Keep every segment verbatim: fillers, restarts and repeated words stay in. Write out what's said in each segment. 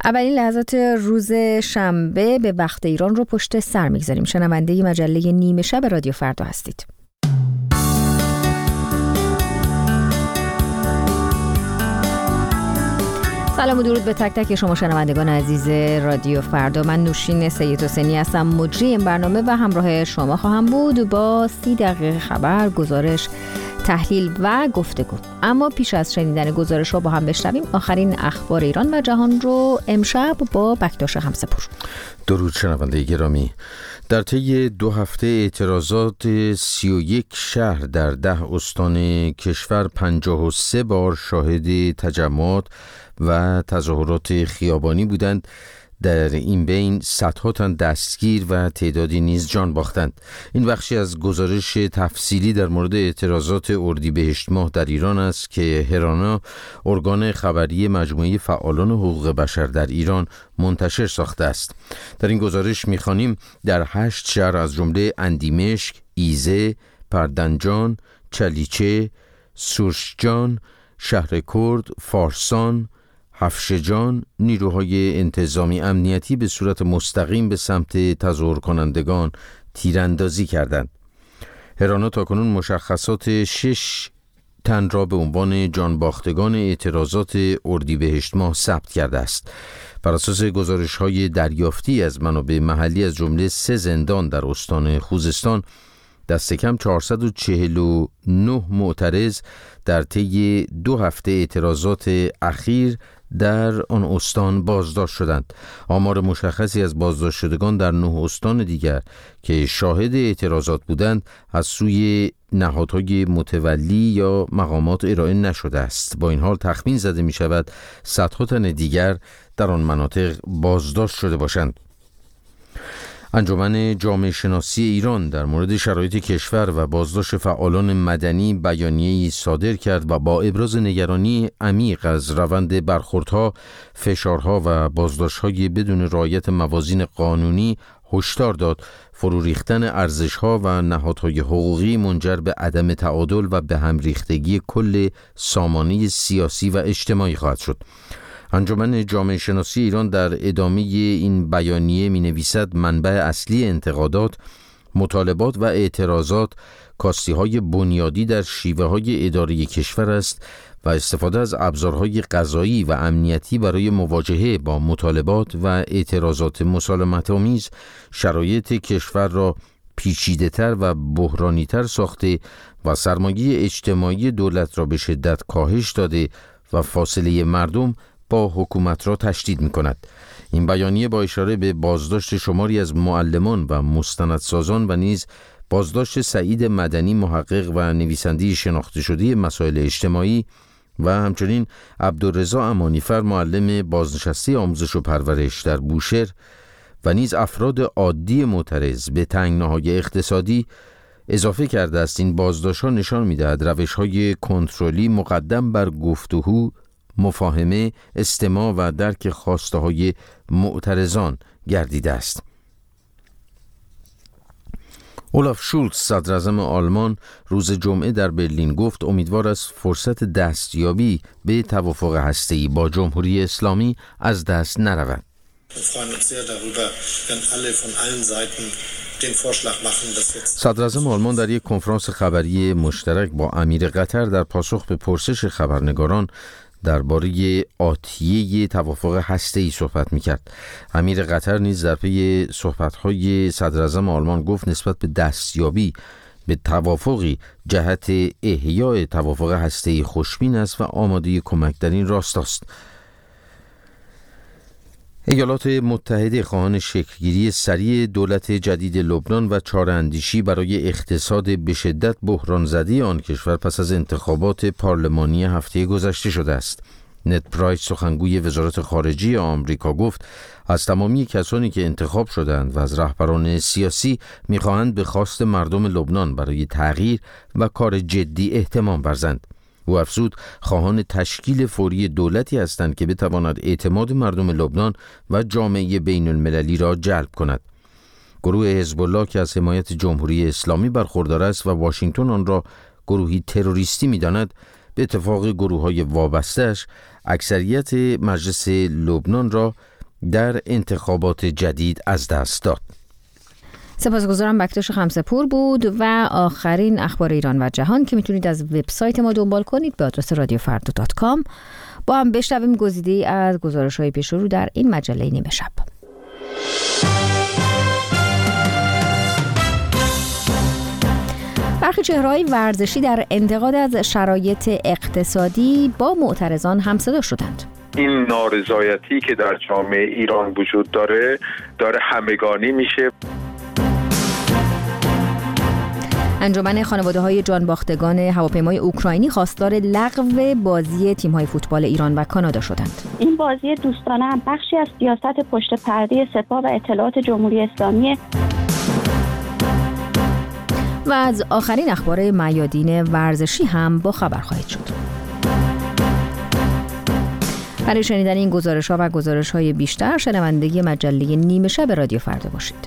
اولین لحظات روز شنبه به وقت ایران رو پشت سر میگذاریم. شنونده مجله نیمه شب رادیو فردا هستید. سلام و درود به تک تک شما شنوندگان عزیز رادیو فردا. من نوشین سید حسینی هستم، مجری این برنامه و همراه شما خواهم بود با سی دقیقه خبر، گزارش، تحلیل و گفتگو. اما پیش از شنیدن گزارش ها با هم بشنویم آخرین اخبار ایران و جهان رو امشب با بکتاش همسپور. درود شنونده گرامی. در طی دو هفته اعتراضات سی و یک شهر در ده استان کشور پنجاه و سه بار شاهد تجمعات و تظاهرات خیابانی بودند. در این بین صدها تن دستگیر و تعدادی نیز جان باختند. این بخشی از گزارش تفصیلی در مورد اعتراضات اردیبهشت ماه در ایران است که هرانا، ارگان خبری مجموعه فعالان حقوق بشر در ایران، منتشر ساخته است. در این گزارش می‌خوانیم در هشت شهر از جمله اندیمشک، ایزه، پردنجان، چلیچه، سورشجان، شهر کرد، فارسان، هفشجان، نیروهای انتظامی امنیتی به صورت مستقیم به سمت تظاهر کنندگان تیراندازی کردند. هرانا تاکنون مشخصات شش تن را به عنوان جانباختگان اعتراضات اردیبهشت ماه ثبت کرده است. بر اساس گزارش‌های دریافتی از منابع محلی از جمله سه زندان در استان خوزستان، دست کم چهارصد و چهل و نه معترض در طی دو هفته اعتراضات اخیر در آن استان بازداشت شدند. آمار مشخصی از بازداشت شدگان در نه استان دیگر که شاهد اعتراضات بودند از سوی نهادهای متولی یا مقامات ارائه نشده است. با این حال تخمین زده می شود صدها تن دیگر در آن مناطق بازداشت شده باشند. انجمن جامعه شناسی ایران در مورد شرایط کشور و بازداشت فعالان مدنی بیانیه‌ای صادر کرد و با ابراز نگرانی عمیق از روند برخوردها، فشارها و بازداشت‌های بدون رعایت موازین قانونی هشدار داد فرو ریختن ارزش‌ها و نهادهای حقوقی منجر به عدم تعادل و به هم ریختگی کل سامانه سیاسی و اجتماعی خواهد شد. انجمن جامعه شناسی ایران در ادامه این بیانیه می نویسد منبع اصلی انتقادات، مطالبات و اعتراضات کاستی‌های بنیادی در شیوه‌های اداری کشور است و استفاده از ابزارهای قضایی و امنیتی برای مواجهه با مطالبات و اعتراضات مسالمت‌آمیز شرایط کشور را پیچیده‌تر و بحرانی‌تر ساخته و سرمایه اجتماعی دولت را به شدت کاهش داده و فاصله مردم با حکومت را تشدید می کند. این بیانیه با اشاره به بازداشت شماری از معلمان و مستندسازان و نیز بازداشت سعید مدنی، محقق و نویسنده شناخته شده مسائل اجتماعی، و همچنین عبدالرضا امانیفر، معلم بازنشسته آموزش و پرورش در بوشهر و نیز افراد عادی معترض به تنگناهای اقتصادی اضافه کرده است. این بازداشت‌ها نشان می‌دهد روش‌های کنترلی مقدم بر گفتگو، مفاهمه، استماع و درک خواسته‌های معترضان گردیده است. اولاف شولتز، صدراعظم آلمان، روز جمعه در برلین گفت امیدوار است فرصت دستیابی به توافق هسته‌ای با جمهوری اسلامی از دست نرود. صدراعظم آلمان در یک کنفرانس خبری مشترک با امیر قطر در پاسخ به پرسش خبرنگاران درباره آتیه توافق هسته‌ای صحبت می‌کرد. امیر قطر نیز در پی صحبت‌های صدراعظم آلمان گفت نسبت به دستیابی به توافقی جهت احیای توافق هسته‌ای خوشبین است و آماده کمک در این راستا است. ایالات متحده خواهان شکلگیری سریع دولت جدید لبنان و چاره‌اندیشی برای اقتصاد به شدت بحران زده آن کشور پس از انتخابات پارلمانی هفته گذشته شده است. نت پرایس، سخنگوی وزارت خارجه آمریکا، گفت از تمامی کسانی که انتخاب شدند و از رهبران سیاسی می‌خواهند به خواست مردم لبنان برای تغییر و کار جدی اهتمام ورزند. او افزود خواهان تشکیل فوری دولتی هستند که بتواند اعتماد مردم لبنان و جامعه بین المللی را جلب کند. گروه حزب الله که از حمایت جمهوری اسلامی برخوردار است و واشنگتن آن را گروهی تروریستی می‌داند، به اتفاق گروه‌های وابسته‌اش اکثریت مجلس لبنان را در انتخابات جدید از دست داد. سپاسگزارم. بکتاش خمسه‌پور بود و آخرین اخبار ایران و جهان که میتونید از وبسایت ما دنبال کنید به آدرس رادیو فردا دات کام. با هم بشنویم گزیده‌ای از گزارش‌های پیش رو در این مجله نیمه شب. برخی چهره‌های ورزشی در انتقاد از شرایط اقتصادی با معترضان همصدا شدند. این نارضایتی که در جامعه ایران وجود داره داره همگانی میشه. انجمن خانواده‌های جانباختگان هواپیمای اوکراینی خواستار لغو بازی تیم‌های فوتبال ایران و کانادا شدند. این بازی دوستانه هم بخشی از سیاست پشت پرده سپاه و اطلاعات جمهوری اسلامی. و از آخرین اخبار میادین ورزشی هم با خبر خواهید شد. برای شنیدن این گزارش‌ها و گزارش‌های بیشتر شنونده مجله نیمه شب رادیو فردا باشید.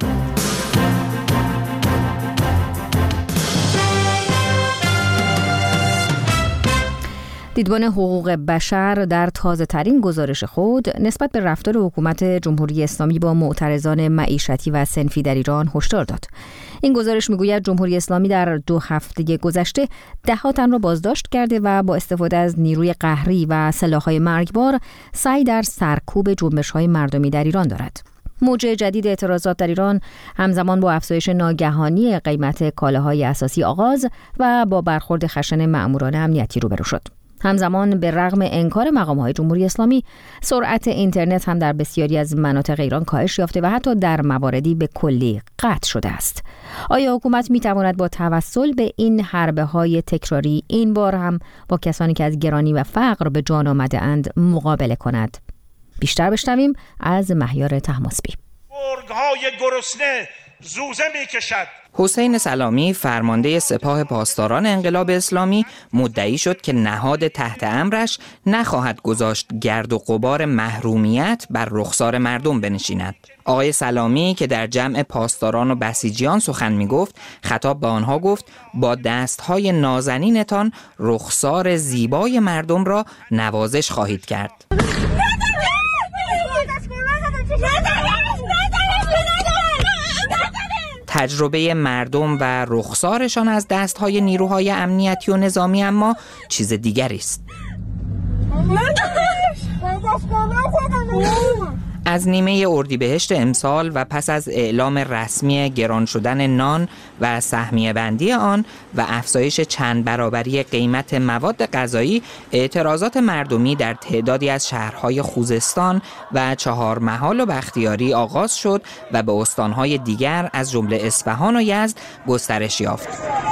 دیدبان حقوق بشر در تازه‌ترین گزارش خود نسبت به رفتار حکومت جمهوری اسلامی با معترضان معیشتی و صنفی در ایران هشدار داد. این گزارش میگوید جمهوری اسلامی در دو هفته گذشته ده‌ها تن را بازداشت کرده و با استفاده از نیروی قهری و سلاح‌های مرگبار سعی در سرکوب جنبش‌های مردمی در ایران دارد. موج جدید اعتراضات در ایران همزمان با افزایش ناگهانی قیمت کالاهای اساسی آغاز و با برخورد خشن مأموران امنیتی روبرو شد. همزمان به رغم انکار مقام‌های جمهوری اسلامی، سرعت اینترنت هم در بسیاری از مناطق ایران کاهش یافته و حتی در مواردی به کلی قطع شده است. آیا حکومت می‌تواند با توسل به این حربه‌های تکراری این بار هم با کسانی که از گرانی و فقر به جان آمده‌اند مقابله کند؟ بیشتر بشنویم از مهیار طهماسبی. گرگ‌های گرسنه زوزه می‌کشد. حسین سلامی فرمانده سپاه پاسداران انقلاب اسلامی مدعی شد که نهاد تحت امرش نخواهد گذاشت گرد و غبار محرومیت بر رخسار مردم بنشیند. آقای سلامی که در جمع پاسداران و بسیجیان سخن می گفت، خطاب به آنها گفت با دستهای نازنینتان رخسار زیبای مردم را نوازش خواهید کرد. تجربه مردم و رخسارشان از دستهای نیروهای امنیتی و نظامی اما چیز دیگری است. از نیمه اردیبهشت امسال و پس از اعلام رسمی گران شدن نان و سهمیه بندی آن و افزایش چند برابری قیمت مواد غذایی، اعتراضات مردمی در تعدادی از شهرهای خوزستان و چهارمحال و بختیاری آغاز شد و به استانهای دیگر از جمله اصفهان و یزد گسترش یافت.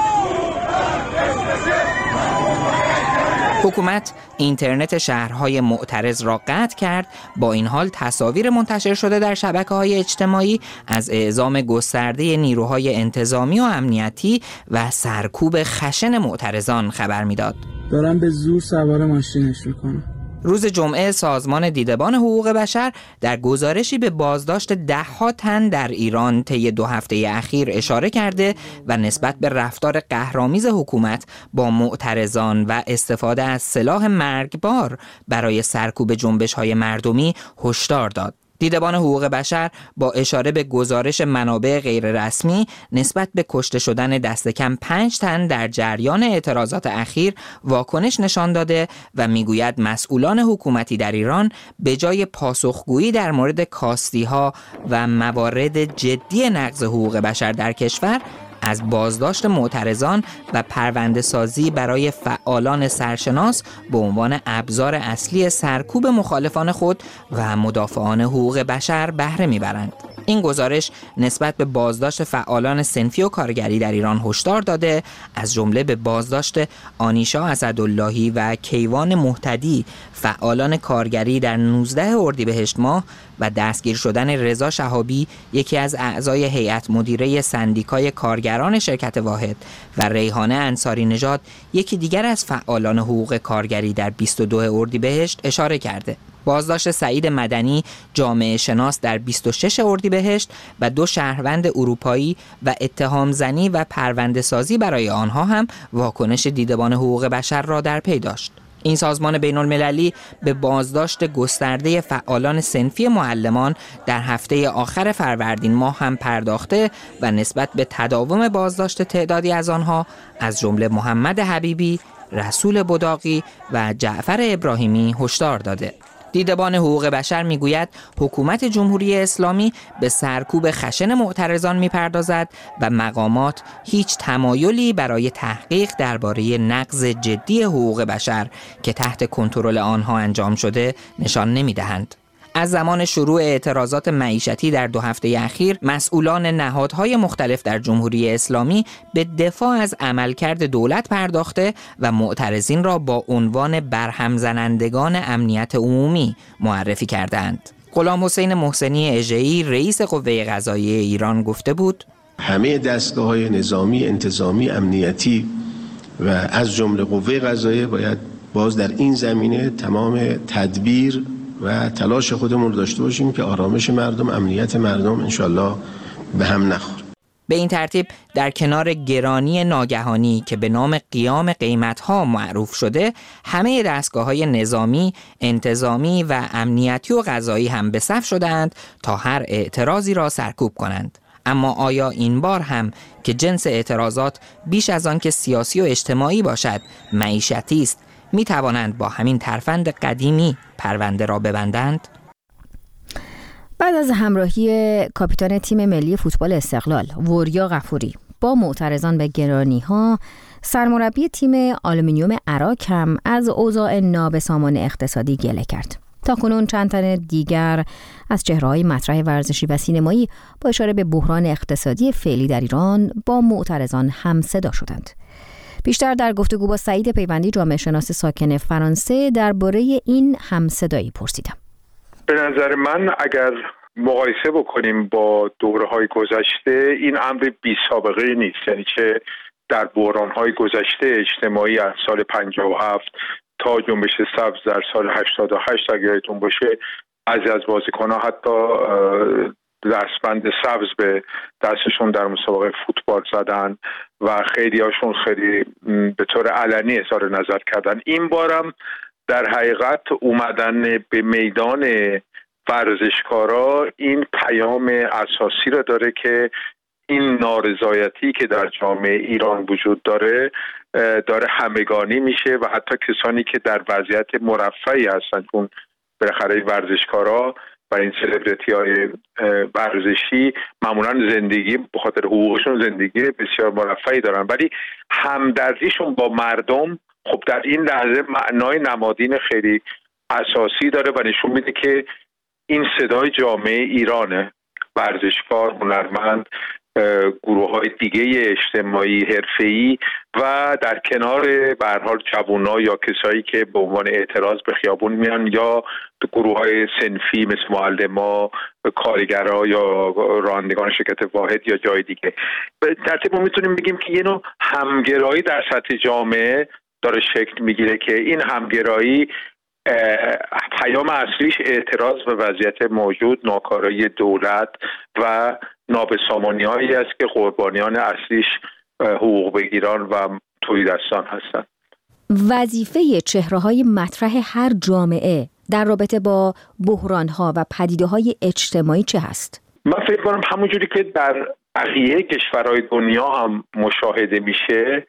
حکومت اینترنت شهرهای معترض را قطع کرد. با این حال تصاویر منتشر شده در شبکه‌های اجتماعی از اعزام گسترده نیروهای انتظامی و امنیتی و سرکوب خشن معترضان خبر می‌داد. دارن به زور سوار ماشینش می‌کنن. روز جمعه سازمان دیدبان حقوق بشر در گزارشی به بازداشت ده‌ها تن در ایران طی دو هفته اخیر اشاره کرده و نسبت به رفتار قهرآمیز حکومت با معترضان و استفاده از سلاح مرگبار برای سرکوب جنبش‌های مردمی هشدار داد. دیدبان حقوق بشر با اشاره به گزارش منابع غیررسمی نسبت به کشته شدن دست کم پنج تن در جریان اعتراضات اخیر واکنش نشان داده و میگوید مسئولان حکومتی در ایران به جای پاسخگویی در مورد کاستی‌ها و موارد جدی نقض حقوق بشر در کشور، از بازداشت معترضان و پرونده سازی برای فعالان سرشناس به عنوان ابزار اصلی سرکوب مخالفان خود و مدافعان حقوق بشر بهره میبرند. این گزارش نسبت به بازداشت فعالان صنفی و کارگری در ایران هشدار داده، از جمله به بازداشت آنیشا اسداللهی و کیوان مهتدی فعالان کارگری در نوزدهم اردیبهشت ماه و دستگیر شدن رضا شهابی، یکی از اعضای هیئت مدیره سندیکای کارگران شرکت واحد، و ریحانه انصاری نژاد، یکی دیگر از فعالان حقوق کارگری در بیست و دوم اردیبهشت اشاره کرده. بازداشت سعید مدنی، جامعه شناس، در بیست و ششم اردیبهشت و دو شهروند اروپایی و اتهام زنی و پرونده سازی برای آنها هم واکنش دیدبان حقوق بشر را در پی داشت. این سازمان بین المللی به بازداشت گسترده فعالان صنفی معلمان در هفته آخر فروردین ماه هم پرداخته و نسبت به تداوم بازداشت تعدادی از آنها از جمله محمد حبیبی، رسول بداقی و جعفر ابراهیمی هشدار داده. دیدبان حقوق بشر میگوید حکومت جمهوری اسلامی به سرکوب خشن معترضان میپردازد و مقامات هیچ تمایلی برای تحقیق درباره نقض جدی حقوق بشر که تحت کنترل آنها انجام شده نشان نمیدهند. از زمان شروع اعتراضات معیشتی در دو هفته اخیر، مسئولان نهادهای مختلف در جمهوری اسلامی به دفاع از عملکرد دولت پرداخته و معترضین را با عنوان برهم زنندگان امنیت عمومی معرفی کردند. غلام حسین محسنی اژه‌ای رئیس قوه قضاییه ایران گفته بود: همه دستگاه‌های نظامی، انتظامی، امنیتی و از جمله قوه قضاییه باید باز در این زمینه تمام تدبیر و تلاش خودمون رو داشته باشیم که آرامش مردم، امنیت مردم انشالله به هم نخوره. به این ترتیب در کنار گرانی ناگهانی که به نام قیام قیمت‌ها معروف شده، همه دستگاه‌های نظامی، انتظامی و امنیتی و قضایی هم به صف شدند تا هر اعتراضی را سرکوب کنند. اما آیا این بار هم که جنس اعتراضات بیش از آن که سیاسی و اجتماعی باشد، معیشتی است، می توانند با همین ترفند قدیمی پرونده را ببندند؟ بعد از همراهی کاپیتان تیم ملی فوتبال استقلال وریا غفوری با معترضان به گرانی‌ها، سرمربی تیم آلومینیوم عراق هم از اوضاع نابسامان اقتصادی گله کرد. تاکنون چند تن دیگر از چهره‌های مطرح ورزشی و سینمایی با اشاره به بحران اقتصادی فعلی در ایران با معترضان هم صدا شدند. بیشتر در گفتگو با سعید پیوندی، جامعه شناس ساکن فرانسه، درباره این همصدایی پرسیدم. به نظر من اگر مقایسه بکنیم با دوره‌های گذشته، این امر بی سابقه نیست. یعنی چه در بحران‌های گذشته اجتماعی از سال پنجاه و هفت تا جنبش سبز در سال هشتاد و هشت اگر یادتون باشه، بعضی از بازیکن‌ها حتی دستبند سبز به دستشون در مسابقه فوتبال زدن و خیلی هاشون خیلی به طور علنی اظهار نظر کردن. این بارم در حقیقت اومدن به میدان ورزشکارا این پیام اساسی را داره که این نارضایتی که در جامعه ایران وجود داره داره همگانی میشه و حتی کسانی که در وضعیت مرفهی هستن، چون بالاخره ورزشکارا و این سلبریتی های ورزشی معمولا زندگی به خاطر حقوقشون زندگی بسیار مرفهی دارن، ولی همدردیشون با مردم خب در این لحظه معنای نمادین خیلی اساسی داره و نشون میده که این صدای جامعه ایرانه. ورزشکار، هنرمند، گروه های دیگه اجتماعی، حرفه‌ای و در کنار به هر حال جوونا یا کسایی که به عنوان اعتراض به خیابون میان یا گروه های صنفی مثل معلما، کارگرها یا رانندگان شرکت واحد یا جای دیگه. به ترتیب ما میتونیم بگیم که یه نوع همگرایی در سطح جامعه داره شکل میگیره که این همگرایی پیام اصلیش اعتراض به وضعیت موجود، ناکارایی دولت و نابسامانی‌هایی است که قربانیان اصلیش حقوق بگیران و تولیدستان هستند. وظیفه چهره‌های مطرح هر جامعه در رابطه با بحران‌ها و پدیده‌های اجتماعی چه هست؟ من فکر کنم همونجوری که در بقیه کشورهای دنیا هم مشاهده میشه،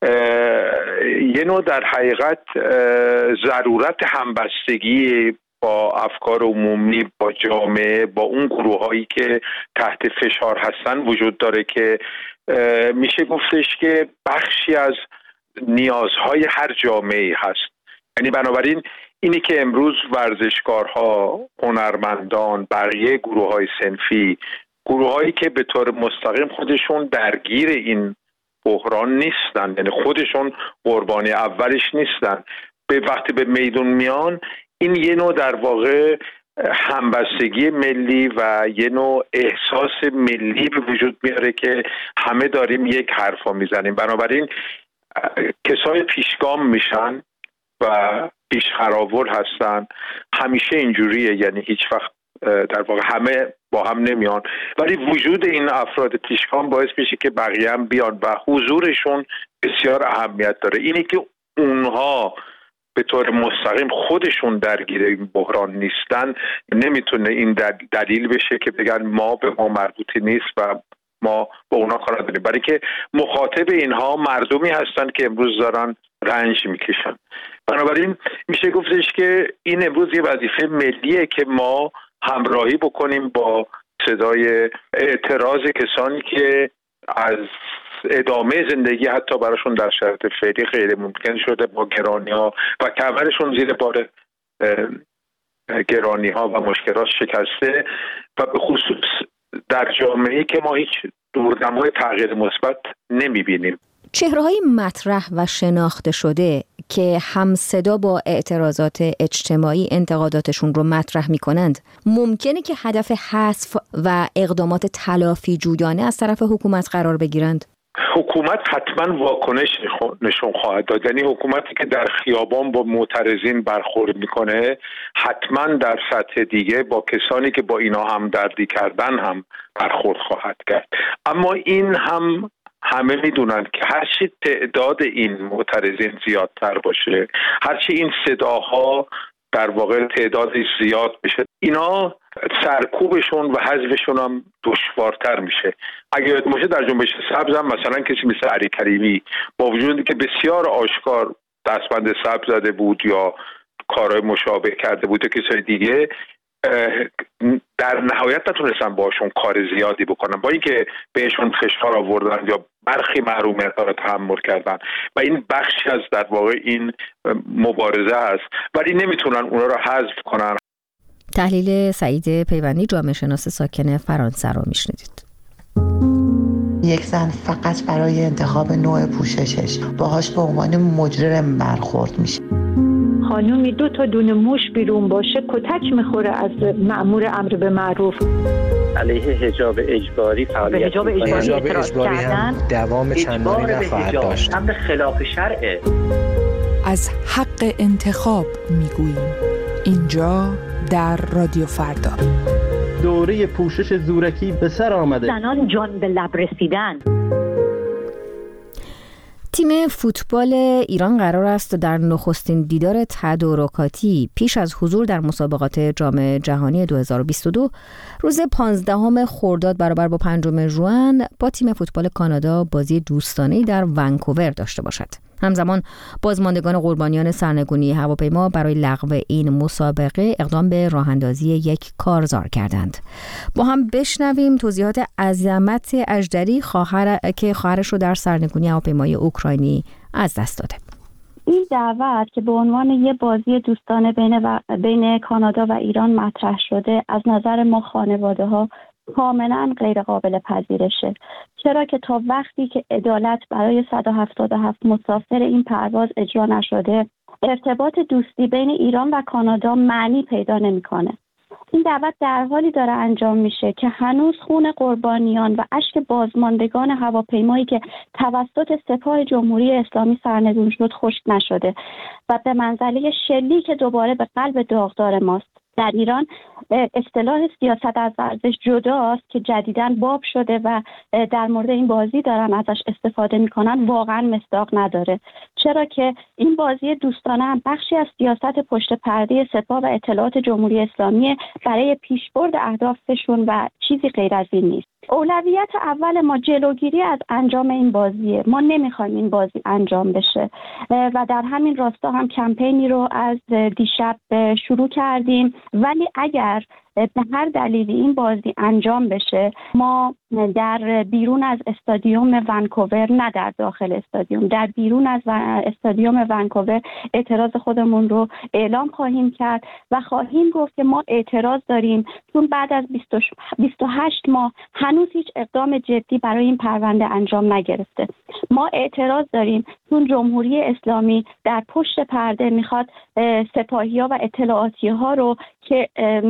یه نوع در حقیقت ضرورت همبستگی با افکار عمومی، با جامعه، با اون گروه هایی که تحت فشار هستن وجود داره که میشه گفتش که بخشی از نیازهای هر جامعه هست. یعنی بنابراین اینی که امروز ورزشکارها، هنرمندان، بقیه گروه های صنفی، گروه هایی که به طور مستقیم خودشون درگیر این بحران نیستن، یعنی خودشون قربانی اولش نیستن، به وقتی به میدون میان، این یه نوع در واقع همبستگی ملی و یه نوع احساس ملی به وجود میاره که همه داریم یک حرفا میزنیم. بنابراین کسای پیشگام میشن و پیشخراور هستن، همیشه اینجوریه، یعنی هیچ وقت در واقع همه با هم نمیان، ولی وجود این افراد پیشگام باعث میشه که بقیه هم بیان و حضورشون بسیار اهمیت داره. اینی که اونها به طور مستقیم خودشون درگیر این بحران نیستن، نمیتونه این دلیل بشه که بگن ما به ما مربوطی نیست و ما با اونا کار نداریم، برای که مخاطب اینها مردمی هستن که امروز دارن رنج میکشن. بنابراین میشه گفتش که این امروز یه وظیفه ملیه که ما همراهی بکنیم با صدای اعتراض کسانی که از ادامه زندگی حتی براشون در شرایط فعلی غیر ممکن شده، با گرانی ها و کمرشون زیر بار گرانی ها و مشکلات شکسته، و به خصوص در جامعه‌ای که ما هیچ دوردمای تغییر مثبت نمی‌بینیم. چهره‌های مطرح و شناخته شده که هم صدا با اعتراضات اجتماعی انتقاداتشون رو مطرح می‌کنند، ممکنه که هدف حذف و اقدامات تلافی جویانه از طرف حکومت قرار بگیرند؟ حکومت حتما واکنش نشون خواهد داد. یعنی حکومتی که در خیابان با معترضین برخورد میکنه حتما در سطح دیگه با کسانی که با اینا همدردی کردن هم برخورد خواهد کرد. اما این هم همه میدونن که هرچی تعداد این معترضین زیادتر باشه، هرچی این صداها در واقع تعدادش زیاد بشه، اینا سرکوبشون و حذفشون هم دشوارتر میشه. اگه یاد باشه در جنبش سبز هم مثلا کسی مثل علی کریمی با وجودی که بسیار آشکار دستبند سبز زده بود یا کارهای مشابه کرده بود و کسای دیگه، در نهایت نتونستن باشون کار زیادی بکنن، با اینکه بهشون فشار آوردن یا برخی محرومیت ها رو تحمل کردن و این بخشی از در واقع این مبارزه است، ولی نمیتونن اونا رو حذف کنن. تحلیل سعید پیوندی، جامعه شناس ساکن فرانسه رو میشنیدید. یک زن فقط برای انتخاب نوع پوششش باهاش به عنوان مجرم برخورد میشه. خانومی دو تا دونه موش بیرون باشه کتک میخوره از مأمور امر به معروف. علیه حجاب اجباری فعالیت حجاب اجباری, حجاب اجباری هم دوام چندانی نخواهد داشت. امر خلاف شرعه. از حق انتخاب میگوییم اینجا در رادیو فردا. دوره پوشش زورکی به سر آمده. زنان جان به لب رسیدن. تیم فوتبال ایران قرار است در نخستین دیدار تدارکاتی پیش از حضور در مسابقات جام جهانی دو هزار و بیست و دو روز پانزدهم خرداد برابر با پنجم ژوئن با تیم فوتبال کانادا بازی دوستانه‌ای در ونکوور داشته باشد. همزمان بازماندگان قربانیان سرنگونی هواپیما برای لغو این مسابقه اقدام به راه‌اندازی یک کارزار کردند. با هم بشنویم توضیحات عظمت اژدری، خواهر که خواهرش رو در سرنگونی هواپیمای اوکراینی از دست داده. این دعوت که به عنوان یه بازی دوستانه بین و بین کانادا و ایران مطرح شده، از نظر ما خانواده‌ها کاملا غیر قابل پذیرشه، چرا که تا وقتی که عدالت برای صد و هفتاد و هفت مسافر این پرواز اجرا نشده، ارتباط دوستی بین ایران و کانادا معنی پیدا نمی‌کنه. این دعوت در حالی داره انجام میشه که هنوز خون قربانیان و اشک بازماندگان هواپیمایی که توسط سپاه جمهوری اسلامی سرنگون شد خشک نشده و به منزله شلیک که دوباره به قلب داغدار ماست. در ایران اصطلاح سیاست از ورزش جداست که جدیداً باب شده و در مورد این بازی دارن ازش استفاده میکنن، واقعا مصداق نداره، چرا که این بازی دوستانه هم بخشی از سیاست پشت پرده سپاه و اطلاعات جمهوری اسلامی برای پیشبرد اهدافشون و چیزی غیر از این نیست. اولویت اول ما جلوگیری از انجام این بازیه. ما نمیخوایم این بازی انجام بشه و در همین راستا هم کمپینی رو از دیشب شروع کردیم، ولی اگر به هر دلیلی این بازی انجام بشه، ما در بیرون از استادیوم ونکوور، نه در داخل استادیوم، در بیرون از استادیوم ونکوور اعتراض خودمون رو اعلام خواهیم کرد و خواهیم گفت که ما اعتراض داریم چون بعد از بیست و هشت ماه هنوز هیچ اقدام جدی برای این پرونده انجام نگرفته. ما اعتراض داریم چون جمهوری اسلامی در پشت پرده میخواد سپاهی‌ها و اطلاعاتی‌ها رو که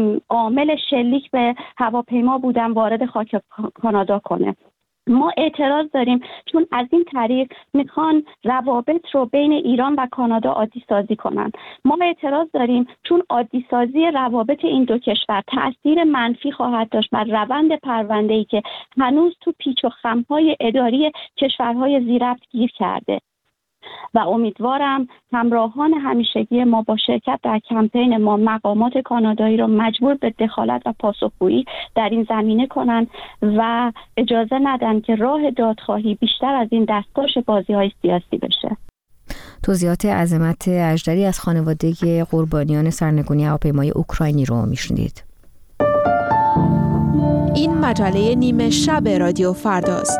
عامل شلیک به هواپیما بودن وارد خاک کانادا کنه. ما اعتراض داریم چون از این طریق میخوان روابط رو بین ایران و کانادا عادی سازی کنن. ما اعتراض داریم چون عادی سازی روابط این دو کشور تأثیر منفی خواهد داشت بر روند پرونده‌ای که هنوز تو پیچ و خم‌های اداری کشورهای زیربط گیر کرده. و امیدوارم همراهان همیشگی ما با شرکت در کمپین ما مقامات کانادایی را مجبور به دخالت و پاسخگویی در این زمینه کنند و اجازه ندن که راه دادخواهی بیشتر از این دستکش بازی‌های سیاسی بشه. توضیحات عظمت اژدری از خانواده قربانیان سرنگونی هواپیمای اوکراینی رو میشنیدید. این مجله نیمه شب رادیو فرداست.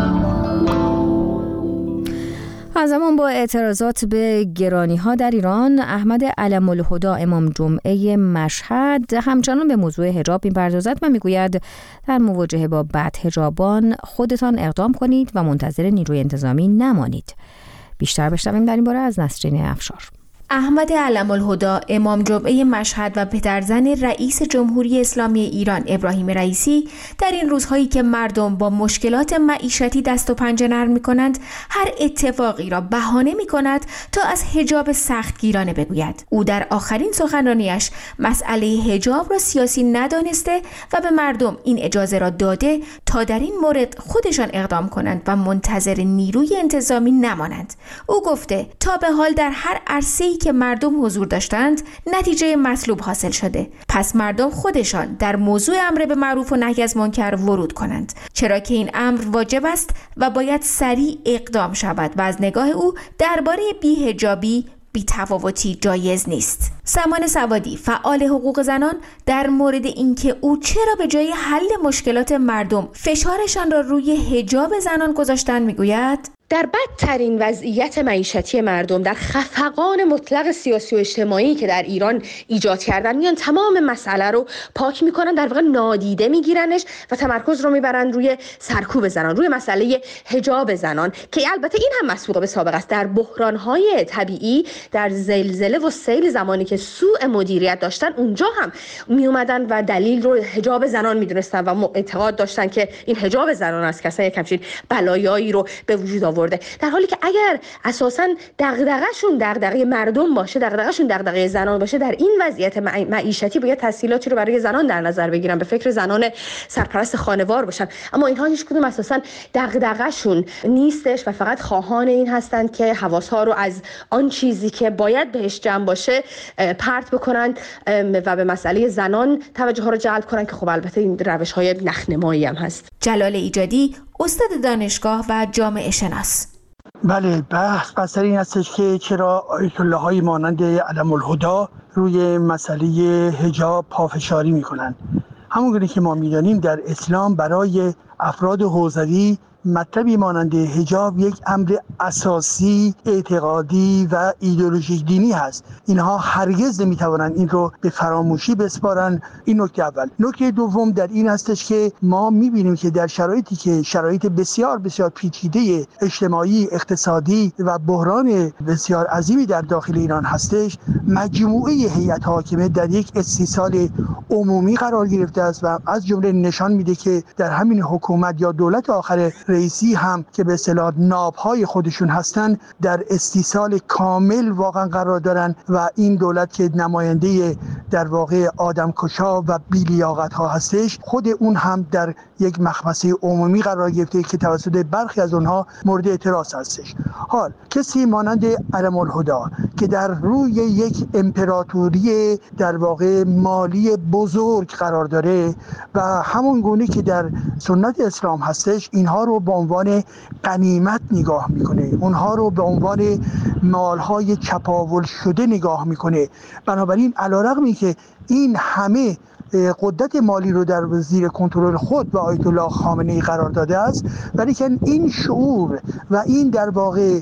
همزمان با اعتراضات به گرانی‌ها در ایران، احمد علم الهدی امام جمعه مشهد همچنان به موضوع حجاب می‌پردازد و می‌گوید در مواجهه با بدحجابان خودتان اقدام کنید و منتظر نیروی انتظامی نمانید. بیشتر بشنویم در این باره از نسرین افشار. احمد علم الهدی امام جمعه مشهد و پدرزن رئیس جمهوری اسلامی ایران ابراهیم رئیسی در این روزهایی که مردم با مشکلات معیشتی دست و پنجه نرم می‌کنند هر اتفاقی را بهانه می‌کند تا از حجاب سختگیرانه بگوید. او در آخرین سخنرانیش مسئله حجاب را سیاسی ندانسته و به مردم این اجازه را داده تا در این مورد خودشان اقدام کنند و منتظر نیروی انتظامی نمانند. او گفته تا به حال در هر عرصه‌ای که مردم حضور داشتند نتیجه مطلوب حاصل شده، پس مردم خودشان در موضوع امر به معروف و نهی از منکر ورود کنند، چرا که این امر واجب است و باید سریع اقدام شود و از نگاه او درباره بی‌حجابی بی‌تفاوتی جایز نیست. سامان سوادی فعال حقوق زنان در مورد اینکه او چرا به جای حل مشکلات مردم فشارشان را روی حجاب زنان گذاشتن میگوید: در بدترین وضعیت معیشتی مردم، در خفقان مطلق سیاسی و اجتماعی که در ایران ایجاد کردن، میان تمام مسئله رو پاک میکنن، در واقع نادیده میگیرنش و تمرکز رو میبرن روی سرکوب زنان، روی مسئله حجاب زنان که البته این هم مسبوق به سابقه است. در بحران‌های طبیعی، در زلزله و سیل، زمانی که سوء مدیریت داشتن، اونجا هم میومدن و دلیل رو حجاب زنان میدونستن و اعتقاد داشتن که این حجاب زنان است که اصلا یک همچین بلایایی رو به وجود آورد. در حالی که اگر اساساً دغدغه‌شون دغدغه مردم باشه، دغدغه‌شون دغدغه زنان باشه، در این وضعیت معیشتی باید تسهیلاتی رو برای زنان در نظر بگیرن، به فکر زنان سرپرست خانوار باشن. اما اینها هیچ کدوم اساساً دغدغه‌شون نیستش و فقط خواهان این هستند که حواس‌ها رو از آن چیزی که باید بهش جمع باشه پرت بکنن و به مسئله زنان توجه ها رو جلب کنن که خب البته این روش‌های نخنمایی هم هست. جلال ایجادی، استاد دانشگاه و جامعه شناس: بله، بحث بسر این هستش که چرا آیت الله های مانند علم الهدی روی مسئله حجاب پافشاری میکنن. همونگونه که ما میدانیم در اسلام برای افراد حوزوی مطلبی مانند حجاب یک امر اساسی اعتقادی و ایدئولوژیک دینی هست. اینها هرگز نمیتوانند این رو به فراموشی بسپارن. این نکته اول. نکته دوم در این هستش که ما میبینیم که در شرایطی که شرایط بسیار بسیار پیچیده اجتماعی، اقتصادی و بحران بسیار عظیمی در داخل ایران هستش، مجموعه هیئت حاکمه در یک استیصال عمومی قرار گرفته است و از جمله نشان میده که در همین حکومت یا دولت آخر رئیسی هم که به اصطلاح نابهای خودشون هستن در استیصال کامل واقعا قرار دارن و این دولت که نماینده در واقع آدمکشا و بی‌لیاقت ها هستش، خود اون هم در یک مخمسه عمومی قرار گرفته که توسط برخی از اونها مورد اعتراض هستش. حال کسی مانند علم الهدی که در روی یک امپراتوری در واقع مالی بزرگ قرار داره و همون گونه که در سنت اسلام هستش، اینها رو به عنوان غنیمت نگاه میکنه، اونها رو به عنوان مالهای چپاول شده نگاه میکنه. بنابراین علیرغم که این همه قدرت مالی رو در زیر کنترل خود و آیت الله خامنه‌ای قرار داده است، ولی که این شعور و این در واقع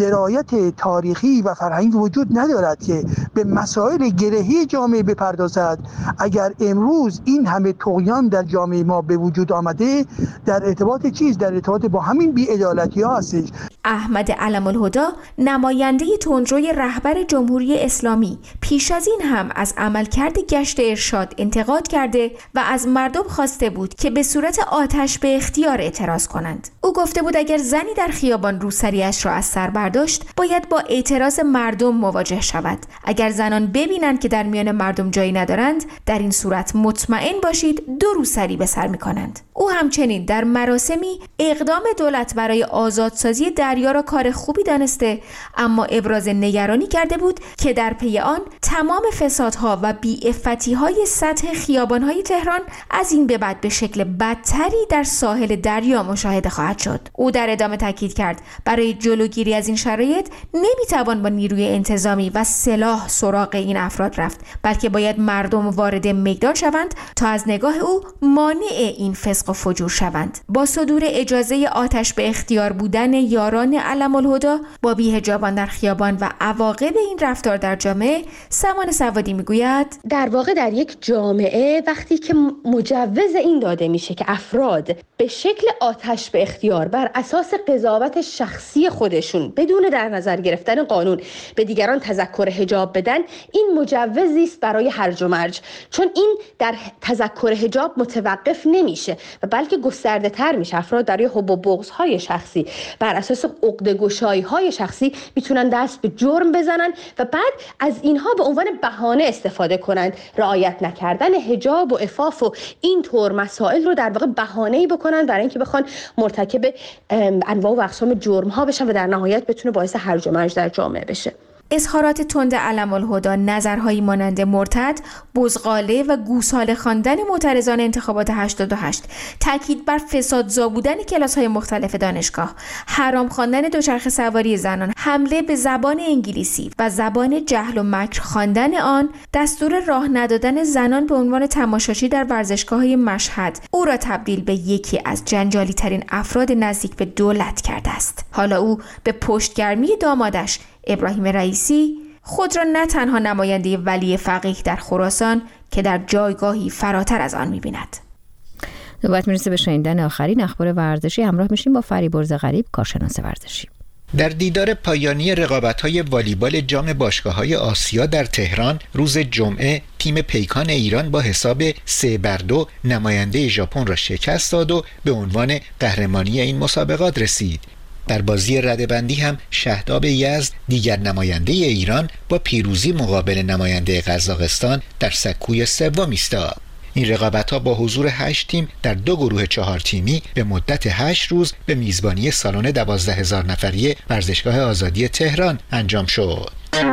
درایت تاریخی و فرهنگی وجود ندارد که به مسائل گرهی جامعه بپردازد. اگر امروز این همه طغیان در جامعه ما به وجود آمده، در ارتباط چیز؟ در ارتباط با همین بی‌عدالتی ها هستش. احمد علم الهدی، نماینده تندروی رهبر جمهوری اسلامی، پیش از این هم از عملکرد گشت ارشاد انتقاد کرده و از مردم خواسته بود که به صورت آتش به اختیار اعتراض کنند. او گفته بود اگر زنی در خیابان روسریش را از سر برداشت، باید با اعتراض مردم مواجه شود. اگر زنان ببینند که در میان مردم جایی ندارند، در این صورت مطمئن باشید دو روسری به سر می‌کنند. او همچنین در مراسمی اقدام دولت برای آزادسازی در دریا را کار خوبی دانسته، اما ابراز نگرانی کرده بود که در پی آن تمام فسادها و بی‌عفتی‌های سطح خیابان‌های تهران از این به بعد به شکل بدتری در ساحل دریا مشاهده خواهد شد. او در ادامه تاکید کرد برای جلوگیری از این شرایط نمیتوان با نیروی انتظامی و سلاح سراغ این افراد رفت، بلکه باید مردم وارد میدان شوند تا از نگاه او مانع این فسق و فجور شوند. با صدور اجازه آتش به اختیار بودن یاران علم الهدی با بی‌حجابان در خیابان و عواقب این رفتار در جامعه، سمان سوادی میگوید در واقع در یک جامعه وقتی که مجوز این داده میشه که افراد به شکل آتش به اختیار بر اساس قضاوت شخصی خودشون بدون در نظر گرفتن قانون به دیگران تذکر حجاب بدن، این مجوزی است برای هرج و مرج، چون این در تذکر حجاب متوقف نمیشه و بلکه گسترده تر میشه. افراد برای حب و بغض‌های شخصی بر اساس عقده‌گشایی‌های شخصی میتونن دست به جرم بزنن و بعد از اینها به عنوان بهانه استفاده کنند. رعایت نکردن حجاب و عفاف و این طور مسائل رو در واقع بهانه‌ای بکنن برای اینکه بخوان مرتکب انواع و اقسام جرم‌ها بشن و در نهایت بتونه باعث هرج و مرج در جامعه بشه. اظهارات تند علم الهدی، نظرهایی مانند مرتد، بزغاله و گوساله خواندن معترضان انتخابات هشتاد و هشت، تاکید بر فسادزا بودن کلاس‌های مختلف دانشگاه، حرام خواندن دوچرخه سواری زنان، حمله به زبان انگلیسی و زبان جهل و مکر خواندن آن، دستور راه ندادن زنان به عنوان تماشاچی در ورزشگاه‌های مشهد او را تبدیل به یکی از جنجالی ترین افراد نزدیک به دولت کرده است. حالا او به پشتگرمی دامادش ابراهیم رئیسی خود را نه تنها نماینده ولی فقیه در خراسان که در جایگاهی فراتر از آن می‌بیند. نوبت میرسه به شنیدن آخرین اخبار ورزشی. همراه میشیم با فریبرز غریب، کارشناس ورزشی. در دیدار پایانی رقابت‌های والیبال جام باشگاه‌های آسیا در تهران روز جمعه، تیم پیکان ایران با حساب سه بر دو نماینده ژاپن را شکست داد و به عنوان قهرمانی این مسابقات رسید. در بازی رده‌بندی هم شهداب یزد دیگر نماینده ایران با پیروزی مقابل نماینده قزاقستان در سکوی سوم ایستاد. این رقابت‌ها با حضور هشت تیم در دو گروه چهار تیمی به مدت هشت روز به میزبانی سالن دوازده هزار نفری ورزشگاه آزادی تهران انجام شد.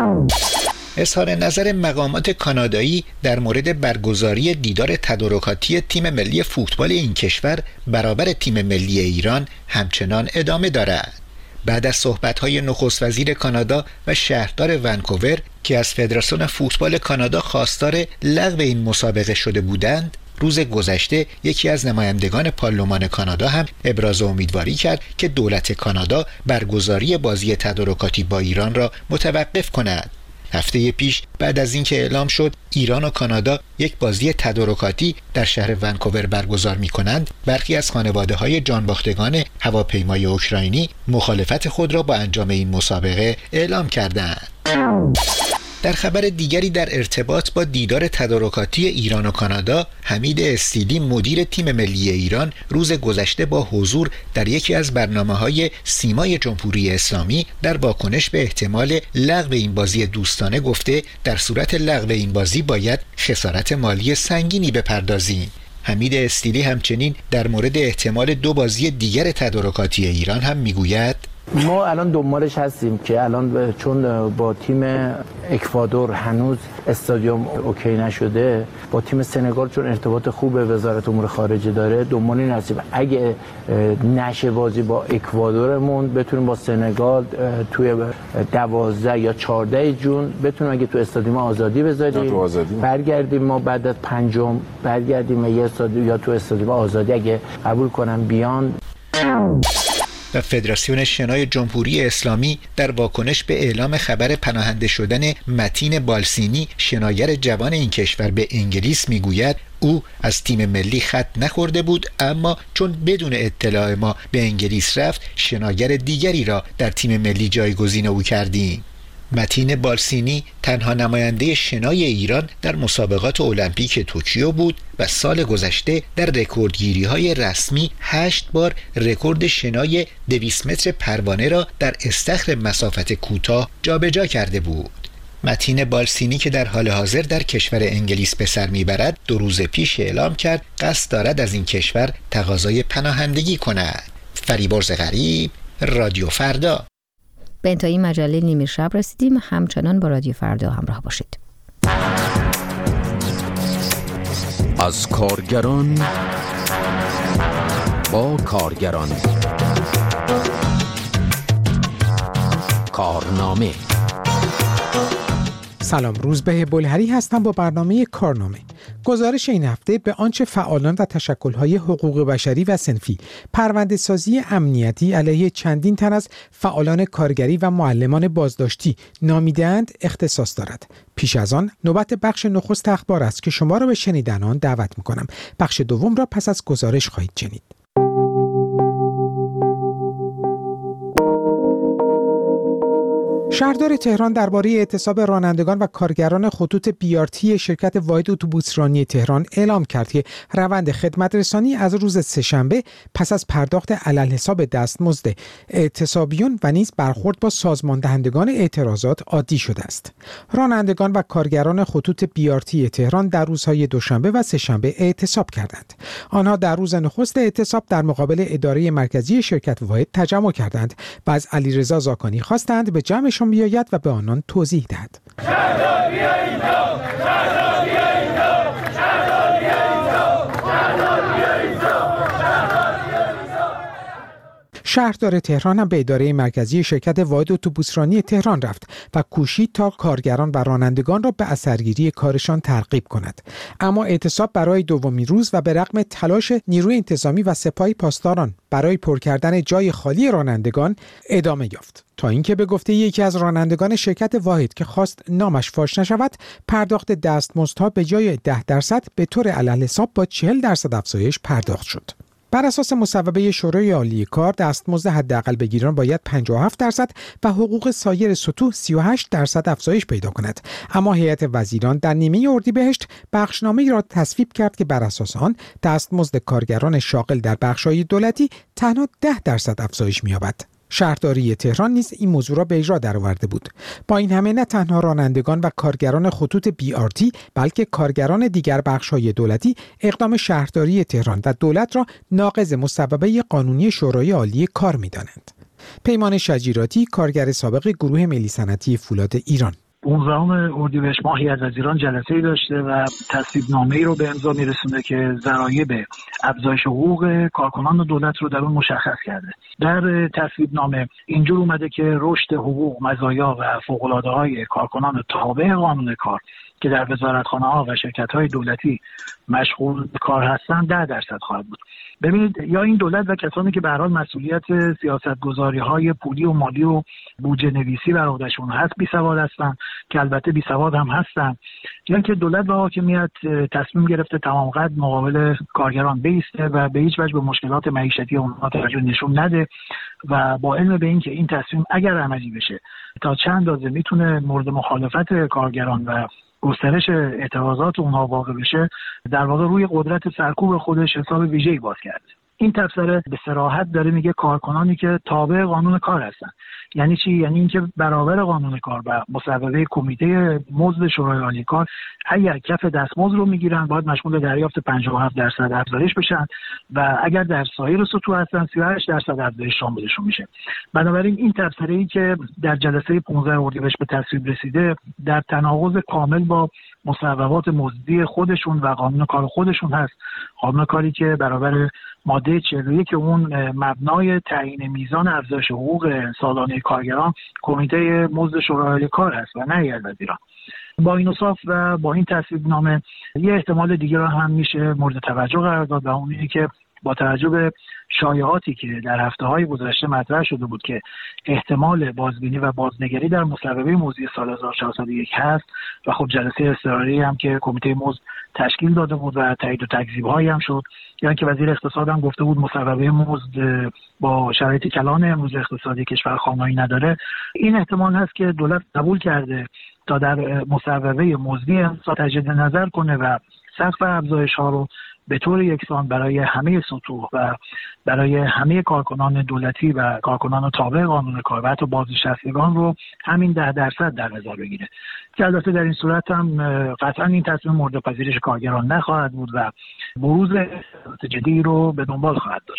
اظهار نظر مقامات کانادایی در مورد برگزاری دیدار تدارکاتی تیم ملی فوتبال این کشور برابر تیم ملی ایران همچنان ادامه دارد. بعد از صحبت‌های نخست وزیر کانادا و شهردار ونکوور که از فدراسیون فوتبال کانادا خواستار لغو این مسابقه شده بودند، روز گذشته یکی از نمایندگان پارلمان کانادا هم ابراز امیدواری کرد که دولت کانادا برگزاری بازی تدارکاتی با ایران را متوقف کند. هفته پیش بعد از اینکه اعلام شد ایران و کانادا یک بازی تدارکاتی در شهر ونکوور برگزار می‌کنند، برخی از خانواده‌های جانباختگان هواپیمای اوکراینی مخالفت خود را با انجام این مسابقه اعلام کردند. در خبر دیگری در ارتباط با دیدار تدارکاتی ایران و کانادا، حمید استیلی مدیر تیم ملی ایران روز گذشته با حضور در یکی از برنامه‌های سیمای جمهوری اسلامی در واکنش به احتمال لغو این بازی دوستانه گفته در صورت لغو این بازی باید خسارت مالی سنگینی بپردازیم. حمید استیلی همچنین در مورد احتمال دو بازی دیگر تدارکاتی ایران هم میگوید ما الان دنبالش هستیم که الان چون با تیم اکوادور هنوز استادیوم اوکی نشده، با تیم سنگال چون ارتباط خوب به وزارت امور خارجه داره، دنبال این هستیم اگه نشه بازی با اکوادورمون بتونیم با سنگال توی دوازده یا چهارده جون بتونیم اگه تو استادیوم آزادی بذاریم برگردیم، ما بعد از پنجم برگردیم و یه استادیوم یا تو استادیوم آزادی اگه قبول کنن بیان. و فدراسیون شنای جمهوری اسلامی در واکنش به اعلام خبر پناهنده شدن متین بالسینی، شناگر جوان این کشور، به انگلیس میگوید او از تیم ملی خط نخورده بود، اما چون بدون اطلاع ما به انگلیس رفت، شناگر دیگری را در تیم ملی جایگزین او کردیم. متین بالسینی تنها نماینده شنای ایران در مسابقات المپیک توکیو بود و سال گذشته در رکوردگیری‌های رسمی هشت بار رکورد شنای دویست متر پروانه را در استخر مسافت کوتاه جابجا کرده بود. متین بالسینی که در حال حاضر در کشور انگلیس به سر میبرد، دو روز پیش اعلام کرد قصد دارد از این کشور تقاضای پناهندگی کند. فریبرز غریب، رادیو فردا. به انتهای مجله نیمه شب رسیدیم. همچنان با رادیو فردا همراه باشید. از کارگران با کارگران، کارنامه. سلام، روزبه بلهری هستم با برنامه کارنامه. گزارش این هفته به آنچه فعالان و تشکل‌های حقوق بشری و صنفی پرونده سازی امنیتی علیه چندین تن از فعالان کارگری و معلمان بازداشتی نامیده‌اند اختصاص دارد. پیش از آن نوبت بخش نخست اخبار است که شما را به شنیدن آن دعوت می‌کنم. بخش دوم را پس از گزارش خواهید شنید. شهردار تهران درباره اعتصاب رانندگان و کارگران خطوط بی آر تی شرکت واحد اتوبوسرانی تهران اعلام کرد که روند خدمترسانی از روز سه‌شنبه پس از پرداخت عللحساب دستمزد اعتصابیون و نیز برخورد با سازمان دهندگان اعتراضات عادی شده است. رانندگان و کارگران خطوط بی آر تی تهران در روزهای دوشنبه و سه‌شنبه اعتصاب کردند. آنها در روز نخست اعتصاب در مقابل اداره مرکزی شرکت واحد تجمع کردند و از علیرضا زاکانی خواستند به جمعشان بیاید و به آنان توضیح دهد. شهردار تهران هم به اداره مرکزی شرکت واحد اتوبوسرانی تهران رفت و کوشید تا کارگران و رانندگان را به اثرگیری کارشان ترغیب کند. اما اعتصاب برای دومین روز و به رغم تلاش نیروی انتظامی و سپاه پاسداران برای پر کردن جای خالی رانندگان ادامه یافت، تا اینکه به گفته یکی از رانندگان شرکت واحد که خواست نامش فاش نشود، پرداخت دستمزدها به جای ده درصد به طور عللحساب با چهل درصد افزایش پرداخت شد. بر اساس مصوبه شورای عالی کار، دستمزد حداقل بگیران باید پنجاه و هفت درصد و حقوق سایر سطوح سی و هشت درصد افزایش پیدا کند. اما هیئت وزیران در نیمه اردیبهشت بخشنامه‌ای را تصویب کرد که بر اساس آن دستمزد کارگران شاغل در بخش‌های دولتی تنها ده درصد افزایش می‌یابد. شهرداری تهران نیز این موضوع را به اجرا درآورده بود. با این همه نه تنها رانندگان و کارگران خطوط بی آر تی بلکه کارگران دیگر بخش‌های دولتی اقدام شهرداری تهران و دولت را ناقض مصوبه قانونی شورای عالی کار می‌دانند. پیمان شجیراتی، کارگر سابق گروه ملی صنعتی فولاد ایران: پانزدهم اردیبهشت ماه هیئت وزیران جلسه‌ای داشته و تصویبنامه‌ای رو به امضا میرسونه که ذرایب افزایش حقوق کارکنان دولت رو در اون مشخص کرده. در تصویبنامه اینجور اومده که رشد حقوق، مزایا و فوق‌العاده‌های کارکنان تابع قانون کار که در وزارتخانه‌ها و شرکت‌های دولتی مشغول کار هستند ده درصد خواهد بود. ببینید، یا این دولت و کسانی که به هر حال مسئولیت سیاستگذاری‌های پولی و مالی و بودجه نویسی بر عهده‌شون هست بی سواد هستن، که البته بی سواد هم هستن، یا که دولت و حاکمیت تصمیم گرفته تمام قد مقابل کارگران بایسته و به هیچ وجه به مشکلات معیشتی اونها توجه نشون نده و با علم به این که این تصمیم اگر عملی بشه تا چند اندازه میتونه مورد مخالفت کارگران و گسترش اعتراضات اونها واقع بشه، در واقع روی قدرت سرکوب خودش حساب ویژه‌ای باز کرده. این تبصره به صراحت داره میگه کارکنانی که تابع قانون کار هستن. یعنی چی؟ یعنی اینکه برابر قانون کار و مصوبه کمیته مزد شورای عالی کار اگر کف دستمزد رو میگیرن باید مشمول دریافت پنجاه و هفت درصد افزایش بشن و اگر در سایر سطوح هستن سی و هشت درصد افزایش شاملشون میشه. بنابراین این تبصره‌ای که در جلسه پانزدهم اردیبهشت به تصویب رسیده در تناقض کامل با مصوبات مزدی خودشون و قانون کار خودشون هست. قانون کاری که برابر ماده چهل و یک که اون مبنای تعیین میزان افزایش حقوق سالانه کارگران کمیته مزد شورای کار هست و نه هیئت وزیران. با این اوصاف و با این تصویبنامه یه احتمال دیگه را هم میشه مورد توجه قرار داد و اون اینه که با توجه به شایعاتی که در هفته‌های گذشته مطرح شده بود که احتمال بازبینی و بازنگری در مصوبه موضوعی سال هزار و چهارصد و یک هست و خب جلسه اضطراری هم که کمیته مزد تشکیل داده بود و تایید و تکذیب‌هایی هم شد، یعنی که وزیر اقتصاد هم گفته بود مصوبه مزد با شرایط کلان امروز اقتصادی کشور خامه‌ای نداره. این احتمال هست که دولت قبول کرده تا در مصوبه مزدی تجدید نظر کنه و سقف افزایش‌ها رو به طور یکسان برای همه سطوح و برای همه کارکنان دولتی و کارکنان تابع قانون کار و حتی بازنشستگان رو همین ده درصد در نظر بگیره، که البته در این صورت هم قطعا این تصمیم مورد پذیرش کارگران نخواهد بود و بروز جدی رو به دنبال خواهد داشت.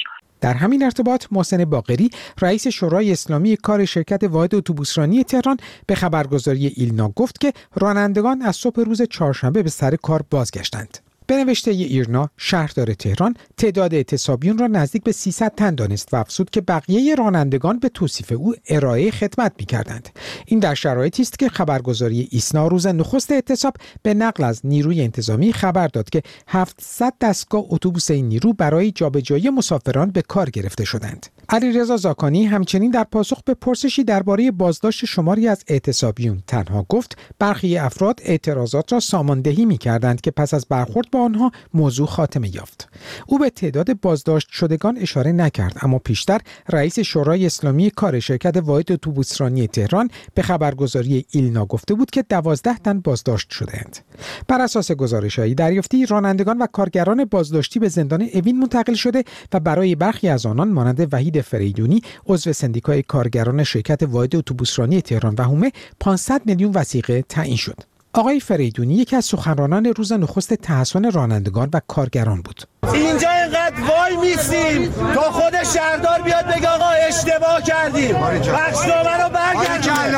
در همین ارتباط محسن باقری رئیس شورای اسلامی کار شرکت واحد اتوبوسرانی تهران به خبرگزاری ایلنا گفت که رانندگان از صبح روز چهارشنبه به سر کار بازگشتند. به نوشته ایرنا، شهردار تهران تعداد اعتصابیون را نزدیک به سیصد تن دانست و افزود که بقیه رانندگان به توصیف او ارائه خدمت می‌کردند. این در شرایطی است که خبرگزاری ایسنا روز نخست اعتصاب به نقل از نیروی انتظامی خبر داد که هفتصد دستگاه اتوبوس این نیرو برای جابجایی مسافران به کار گرفته شدند. علیرضا زاکانی همچنین در پاسخ به پرسشی درباره بازداشت شماری از اعتصابیون تنها گفت برخی افراد اعتراضات را ساماندهی می‌کردند که پس از برخورد با آنها موضوع خاتمه یافت. او به تعداد بازداشت شدگان اشاره نکرد، اما پیشتر رئیس شورای اسلامی کار شرکت واحد اتوبوسرانی تهران به خبرگزاری ایلنا گفته بود که دوازده تن بازداشت شده‌اند. بر اساس گزارش‌های دریافتی رانندگان و کارگران بازداشتی به زندان اوین منتقل شده و برای برخی از آنان مانند وحید فریدونی عضو سندیکای کارگران شرکت واحد اتوبوسرانی تهران و حومه پانصد میلیون وثیقه تعیین شد. آقای فریدونی یکی از سخنرانان روز نخست تحسن رانندگان و کارگران بود. اینجا اینقدر وای میسیم تا خود شهردار بیاد بگه آقا اشتباه کردیم، بخشنامه رو برگردیم.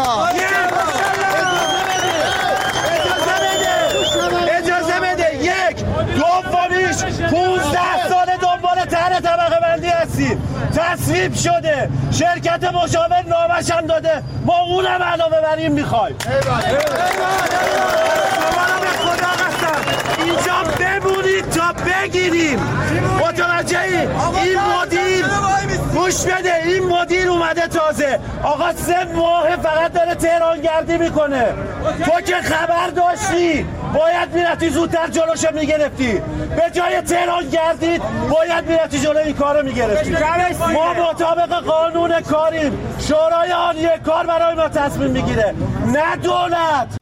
اجازه بده. یک دومیش پونزده سال دنبال طرح طبقه بندی هستیم، تصویب شده، شرکت مشاور نامش هم داده، ما اونم علاوه بر این میخوایم. خدا قسم اینجا بمونید تا بگیریم. متوجه این مدیر گوش بده، این مدیر اومده تازه، آقا سه ماه فقط داره تهران گردی میکنه. تو که خبر داشتی باید میرفتی زودتر جلوشو میگرفتی، به جای تهران گردید باید میرفتی جلو این کارو میگرفتی. ما مطابق قانون کاریم، شورای عالی کار برای ما تصمیم میگیره، نه دولت.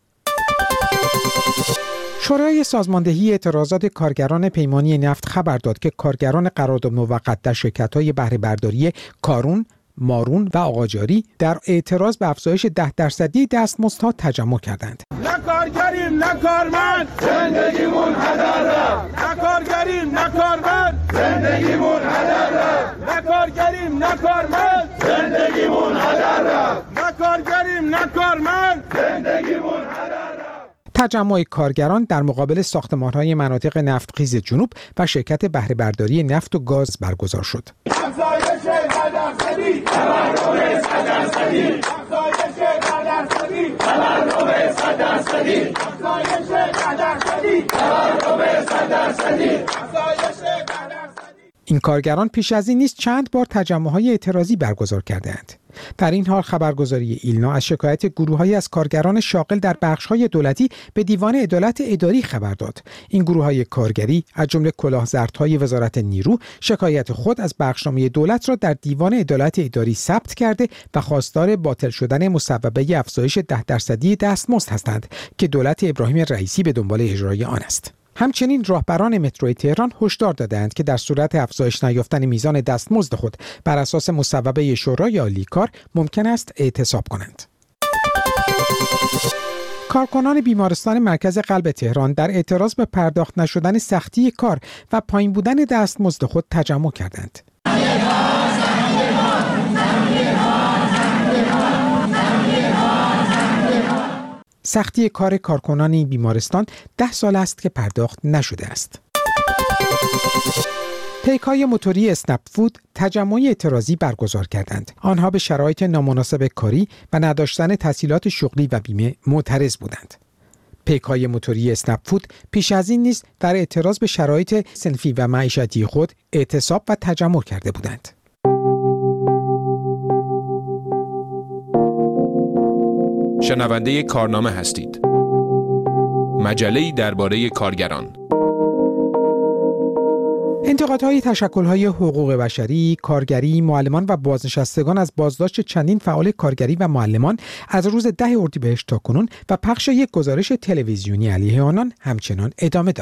شورای سازماندهی اعتراضات کارگران پیمانی نفت خبر داد که کارگران قرارداد موقت در شرکت‌های بهره برداری کارون، مارون و آقاجاری در اعتراض به افزایش ده درصدی دستمزدها تجمع کردند. نه کارگریم نه کارمند، زندگیمون هدر رفت. نه کارگریم نه کارمند، زندگیمون هدر رفت. نه کارگریم نه کارمند، زندگیمون هدر رفت. نه کارگریم نه کارمند، زندگیمون هدر رفت. تجمع کارگران در مقابل ساختمان‌های مناطق نفتخیز جنوب و شرکت بهره برداری نفت و گاز برگزار شد. افزایش ده درصدی، تورم صد درصدی، افزایش ده درصدی، تورم صد درصدی، افزایش ده درصدی، تورم صد درصدی، افزایش ده درصدی. این کارگران پیش از این نیز چند بار تجمع‌های اعتراضی برگزار کردند. در این حال خبرگزاری ایلنا از شکایت گروه‌هایی از کارگران شاغل در بخش‌های دولتی به دیوان عدالت اداری خبر داد. این گروه‌های کارگری از جمله کلاهزردهای وزارت نیرو شکایت خود از بخشنامه دولت را در دیوان عدالت اداری ثبت کرده و خواستار باطل شدن مصوبه افزایش ده درصدی دستمزد هستند که دولت ابراهیم رئیسی به دنبال اجرای آن است. همچنین راهبران مترو تهران هشدار دادند که در صورت افزایش نیافتن میزان دستمزد خود بر اساس مصوبه شورای عالی کار ممکن است اعتصاب کنند. کارکنان بیمارستان مرکز قلب تهران در اعتراض به پرداخت نشدن سختی کار و پایین بودن دستمزد خود تجمع کردند. سختی کار کارکنان این بیمارستان ده سال است که پرداخت نشده است. پیک‌های موتوری اسنپ فود تجمع اعتراضی برگزار کردند. آنها به شرایط نامناسب کاری و نداشتن تسهیلات شغلی و بیمه معترض بودند. پیک‌های موتوری اسنپ فود پیش از این نیز در اعتراض به شرایط صنفی و معیشتی خود اعتصاب و تجمع کرده بودند. شنونده کارنامه هستید. مجله‌ای درباره کارگران. انتقادهای تشکل‌های حقوق بشری، کارگری، معلمان و بازنشستگان از بازداشت چندین فعال کارگری و معلمان از روز ده اردیبهشت تا کنون و پخش یک گزارش تلویزیونی علیه آنان همچنان ادامه دارد.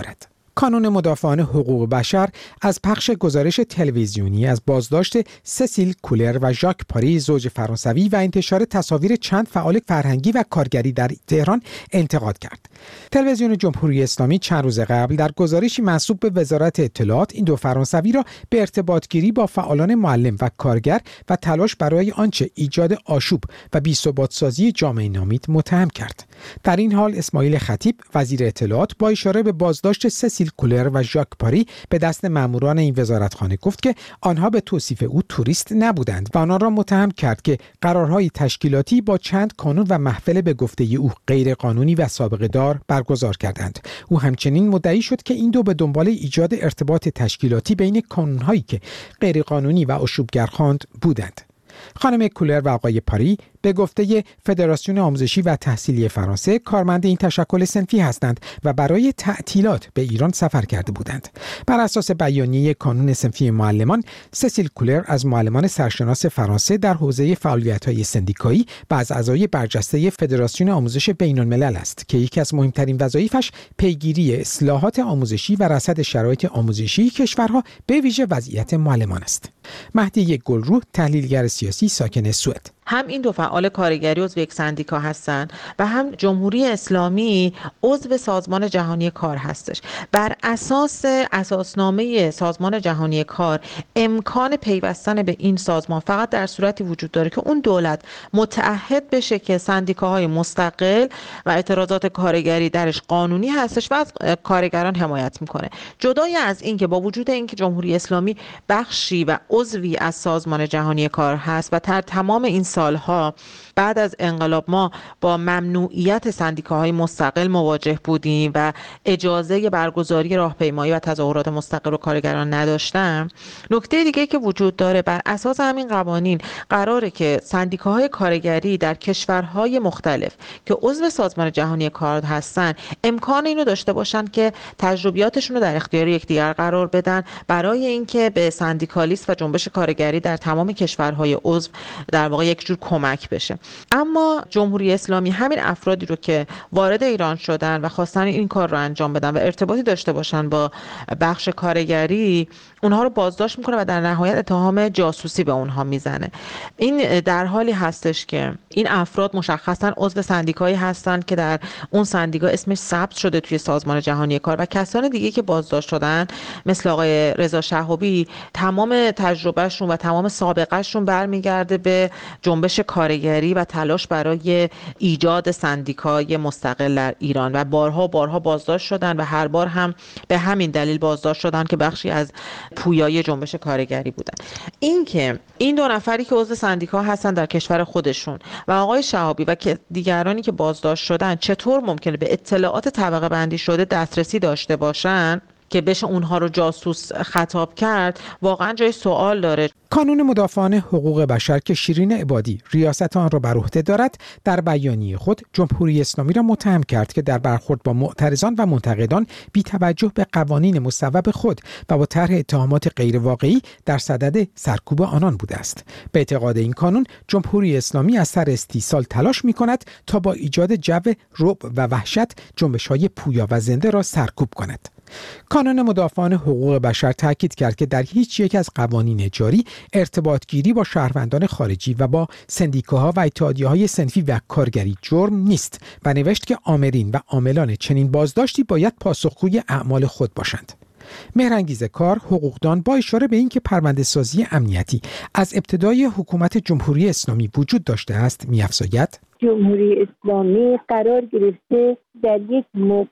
کانون مدافعان حقوق بشر از پخش گزارش تلویزیونی از بازداشت سسیل کولر و ژاک پاری زوج فرانسوی و انتشار تصاویر چند فعال فرهنگی و کارگری در تهران انتقاد کرد. تلویزیون جمهوری اسلامی چند روز قبل در گزارشی منسوب به وزارت اطلاعات این دو فرانسوی را به ارتباطگیری با فعالان معلم و کارگر و تلاش برای آنچه ایجاد آشوب و بی‌ثبات‌سازی جامعه نامید متهم کرد. در این حال اسماعیل خطیب وزیر اطلاعات با اشاره به بازداشت سسیل کولر و ژاک پاری به دست ماموران این وزارتخانه گفت که آنها به توصیف او توریست نبودند و آنها را متهم کرد که قرارهای تشکیلاتی با چند کانون و محفل به گفته او غیر قانونی و سابقه دار برگزار کردند. او همچنین مدعی شد که این دو به دنبال ایجاد ارتباط تشکیلاتی بین کانونهایی که غیر قانونی و آشوبگر خواند بودند. خانم کولر و آقای پاری به گفته فدراسیون آموزشی و تحصیلی فرانسه کارمند این تشکل صنفی هستند و برای تعطیلات به ایران سفر کرده بودند. بر اساس بیانیه کانون صنفی معلمان، سسیل کولر از معلمان سرشناس فرانسه در حوزه فعالیت‌های سندیکایی و از اعضای برجسته فدراسیون آموزش بین‌الملل است که یکی از مهمترین وظایفش پیگیری اصلاحات آموزشی و رصد شرایط آموزشی کشورها به ویژه وضعیت معلمان است. مهدی گلرو، تحلیلگر سیاسی ساکن سوئد: هم این دو فعال کارگری عضو یک سندیکا هستن و هم جمهوری اسلامی عضو سازمان جهانی کار هستش. بر اساس اساسنامه سازمان جهانی کار امکان پیوستن به این سازمان فقط در صورتی وجود داره که اون دولت متعهد بشه که سندیکاهای مستقل و اعتراضات کارگری درش قانونی هستش و از کارگران حمایت میکنه. جدای از این که با وجود اینکه جمهوری اسلامی بخشی و عضوی از سازمان جهانی کار هست و در تمام این سالها بعد از انقلاب ما با ممنوعیت سندیکاهای مستقل مواجه بودیم و اجازه برگزاری راهپیمایی و تظاهرات مستقل و کارگران نداشتن. نکته دیگه که وجود داره، بر اساس همین قوانین قراره که سندیکاهای کارگری در کشورهای مختلف که عضو سازمان جهانی کار هستن امکان اینو داشته باشن که تجربیاتشون رو در اختیار یکدیگر قرار بدن برای اینکه به سندیکالیست و جنبش کارگری در تمام کشورهای عضو در واقع یک جور کمک بشه. اما جمهوری اسلامی همین افرادی رو که وارد ایران شدن و خواستن این کار رو انجام بدن و ارتباطی داشته باشن با بخش کارگری، اونها رو بازداشت میکنه و در نهایت اتهام جاسوسی به اونها میزنه. این در حالی هستش که این افراد مشخصا عضو سندیکایی هستن که در اون سندیکا اسمش ثبت شده توی سازمان جهانی کار و کسان دیگه که بازداشت شدن مثل آقای رضا شهابی تمام تجربهشون و تمام سابقهشون برمیگرده به جنبش کارگری و تلاش برای ایجاد سندیکای مستقل در ایران و بارها بارها بازداشت شدن و هر بار هم به همین دلیل بازداشت شدن که بخشی از پویایی جنبش کارگری بودن. این که این دو نفری که عضو سندیکا هستن در کشور خودشون و آقای شهابی و که دیگرانی که بازداشت شدن چطور ممکنه به اطلاعات طبقه بندی شده دسترسی داشته باشن که بشه اونها رو جاسوس خطاب کرد، واقعا جای سوال داره. کانون مدافعان حقوق بشر که شیرین عبادی ریاست آن را بر عهده دارد، در بیانیه خود جمهوری اسلامی را متهم کرد که در برخورد با معترضان و منتقدان بی توجه به قوانین مصوب خود و با طرح اتهامات غیر واقعی در صدد سرکوب آنان بوده است. به اعتقاد این کانون، جمهوری اسلامی از سر استیصال تلاش می‌کند تا با ایجاد جو رعب و وحشت جنبش‌های پویا و زنده را سرکوب کند. کانون مدافعان حقوق بشر تاکید کرد که در هیچ یک از قوانین جاری ارتباط گیری با شهروندان خارجی و با سندیکاها و اتحادیه‌های صنفی و کارگری جرم نیست و نوشت که آمرین و عاملان چنین بازداشتی باید پاسخگوی اعمال خود باشند. مهرانگیز کار، حقوقدان، با اشاره به اینکه پرونده‌سازی امنیتی از ابتدای حکومت جمهوری اسلامی وجود داشته است، می‌افزاید جمهوری اسلامی قرار گرفته در یک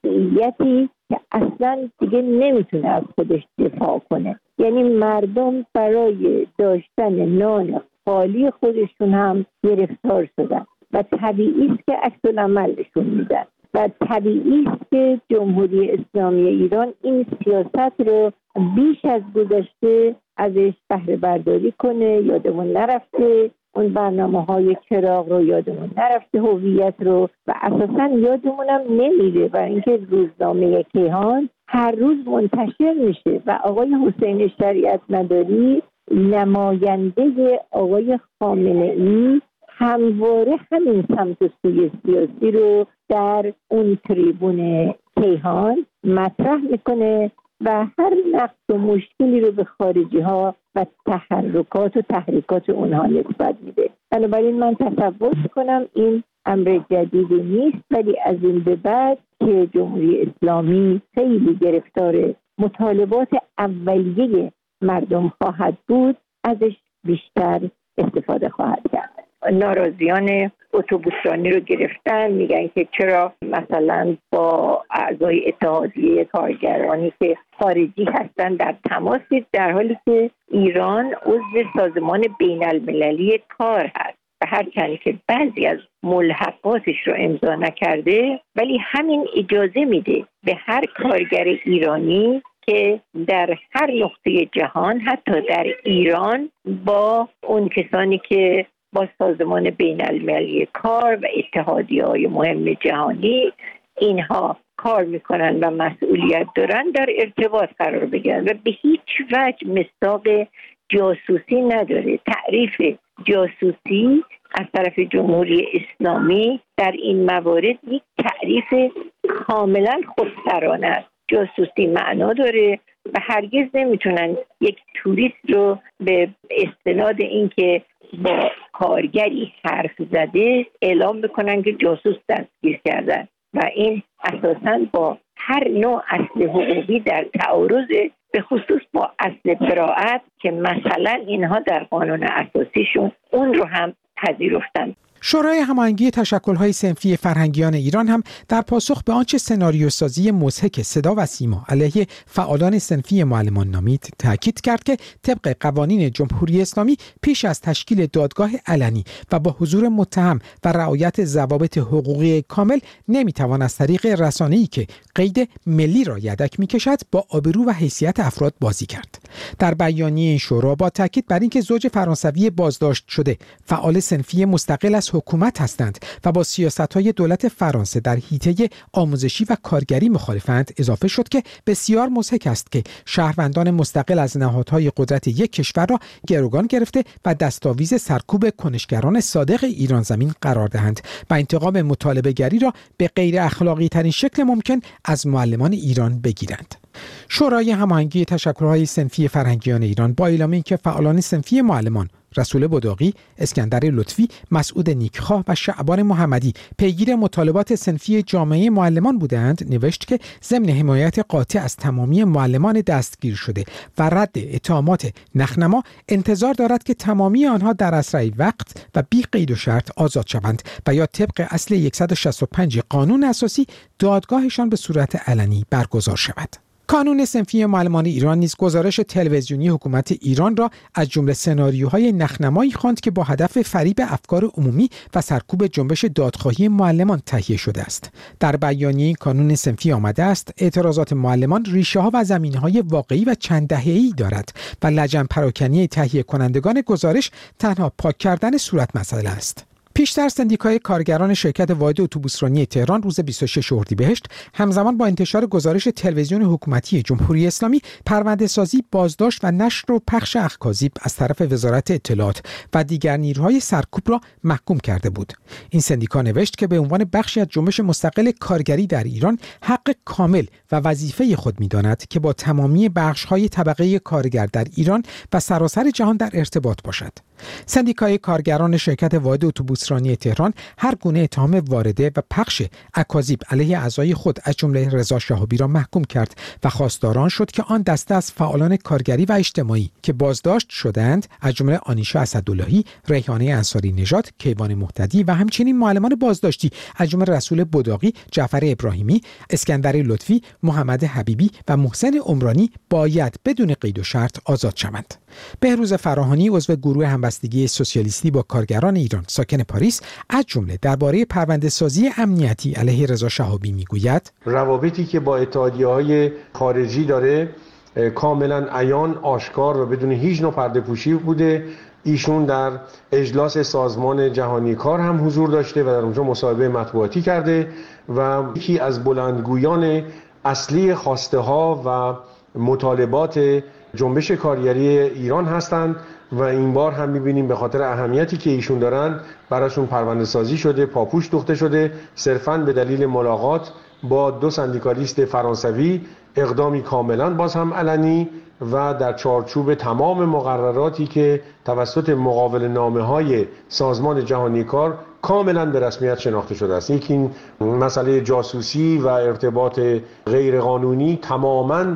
موقعیتی که اصلا دیگه نمیتونه از خودش دفاع کنه. یعنی مردم برای داشتن نان خالی خودشون هم گرفتار شدن و طبیعی است که عکس العمل نشون میدن و طبیعی است که جمهوری اسلامی ایران این سیاست رو بیش از گذشته ازش بهره برداری کنه. یادمون نرفته اون برنامه های چراغ رو، یادمون نرفته هویت رو و اساسا یادمونم نمیره و اینکه روزنامه کیهان هر روز منتشر میشه و آقای حسین شریعت مداری نماینده آقای خامنه ای همواره همین سمت سوی سیاسی رو در اون تریبون کیهان مطرح میکنه و هر نقص و مشکلی رو به خارجی ها و تحرکات و تحریکات اونها نسبت میده. بنابراین من تصور میکنم این امر جدیدی نیست، ولی از این به بعد که جمهوری اسلامی خیلی گرفتار مطالبات اولیه مردم خواهد بود، ازش بیشتر استفاده خواهد کرد. ناراضیان اتوبوسرانی رو گرفتن، میگن که چرا مثلا با اعضای اتحادیه کارگرانی که خارجی هستن در تماسید، در حالی که ایران عضو سازمان بین المللی کار هست و هرچند که بعضی از ملحقاتش رو امضا نکرده، ولی همین اجازه میده به هر کارگر ایرانی که در هر نقطه جهان، حتی در ایران، با اون کسانی که با سازمان بین المللی کار و اتحادیه‌های مهم جهانی اینها کار میکنن و مسئولیت دارن در ارتباط قرار بگیرن و به هیچ وجه مصداق جاسوسی نداره. تعریف جاسوسی از طرف جمهوری اسلامی در این موارد یک تعریف کاملا خودسرانه است. جاسوسی معنا داره و هرگز نمیتونن یک توریست رو به استناد اینکه با کارگری حرف زده اعلام بکنن که جاسوس دستگیر کردن و این اساساً با هر نوع اصل حقوقی در تعارض، به خصوص با اصل براءت که مثلا اینها در قانون اساسیشون اون رو هم پذیرفتن. شورای هماهنگی تشکل‌های صنفی فرهنگیان ایران هم در پاسخ به آنچه سناریوسازی مضحک صدا و سیما علیه فعالان صنفی معلمان نامید تاکید کرد که طبق قوانین جمهوری اسلامی پیش از تشکیل دادگاه علنی و با حضور متهم و رعایت ضوابط حقوقی کامل نمیتوان از طریق رسانه‌ای که قید ملی را یدک میکشد با آبرو و حیثیت افراد بازی کرد. در بیانیه این شورا با تاکید بر اینکه زوج فرانسوی بازداشت شده فعال صنفی مستقل از حکومت هستند و با سیاست‌های دولت فرانسه در حیطه آموزشی و کارگری مخالفند، اضافه شد که بسیار مضحک است که شهروندان مستقل از نهادهای قدرت یک کشور را گروگان گرفته و دستاویز سرکوب کنشگران صادق ایران زمین قرار دهند و انتقام مطالبه‌گری را به غیر اخلاقی ترین شکل ممکن از معلمان ایران بگیرند. شورای هماهنگی تشکل‌های صنفی فرهنگیان ایران با اعلام اینکه فعالان صنفی معلمان رسول بداقی، اسکندر لطفی، مسعود نیکخواه و شعبان محمدی پیگیر مطالبات صنفی جامعه معلمان بودند، نوشت که ضمن حمایت قاطع از تمامی معلمان دستگیر شده و رد اتهامات نخنما، انتظار دارد که تمامی آنها در اسرع وقت و بی قید و شرط آزاد شوند و یا طبق اصل صد و شصت و پنج قانون اساسی دادگاهشان به صورت علنی برگزار شود. کانون صنفی معلمان ایران نیز گزارش تلویزیونی حکومت ایران را از جمله سناریوهای نخنمایی خواند که با هدف فریب افکار عمومی و سرکوب جنبش دادخواهی معلمان تهیه شده است. در بیانیه این کانون صنفی آمده است اعتراضات معلمان ریشه‌ها و زمینه‌های واقعی و چند دهه‌ای دارد و لجن پراکنی تهیه کنندگان گزارش تنها پاک کردن صورت مسئله است. پیشتر سندیکای کارگران شرکت واحد اتوبوسرانی تهران روز بیست و شش اردیبهشت همزمان با انتشار گزارش تلویزیون حکومتی جمهوری اسلامی پرونده سازی، بازداشت و نشر و پخش اخاذیب از طرف وزارت اطلاعات و دیگر نیروهای سرکوب را محکوم کرده بود. این سندیکا نوشت که به عنوان بخشی از جنبش مستقل کارگری در ایران حق کامل و وظیفه خود می‌داند که با تمامی بخش‌های طبقه کارگر در ایران و سراسر جهان در ارتباط باشد. سندیکای کارگران شرکت واحد اتوبوسرانی تهران هر گونه اتهام وارده و پخش اکاذیب علیه اعضای خود از جمله رضا شهابی را محکوم کرد و خواستاران شد که آن دسته از فعالان کارگری و اجتماعی که بازداشت شدند از جمله آنیشا اسداللهی، ریحانه انصاری نژاد، کیوان مهتدی و همچنین معلمان بازداشتی از جمله رسول بداقی، جعفر ابراهیمی، اسکندر لطفی، محمد حبیبی و محسن عمرانی باید بدون قید و شرط آزاد شوند. بهروز فراهانی عضو گروه همبستگی سوسیالیستی با کارگران ایران ساکن پاریس از جمله درباره پرونده سازی امنیتی علیه رضا شهابی میگوید روابطی که با اتحادیه‌های خارجی داره کاملا عیان، آشکار و بدون هیچ نوع پرده‌پوشی بوده. ایشون در اجلاس سازمان جهانی کار هم حضور داشته و در اونجا مصاحبه مطبوعاتی کرده و یکی از بلندگویان اصلی خواسته ها و مطالبات جنبش کارگری ایران هستند و این بار هم می‌بینیم به خاطر اهمیتی که ایشون دارن براشون پرونده سازی شده، پاپوش دوخته شده، صرفاً به دلیل ملاقات با دو سندیکالیست فرانسوی اقدامی کاملا باز هم علنی و در چارچوب تمام مقرراتی که توسط مقابل نامه های سازمان جهانی کار کاملا به رسمیت شناخته شده است. یکی این مسئله جاسوسی و ارتباط غیرقانونی تماما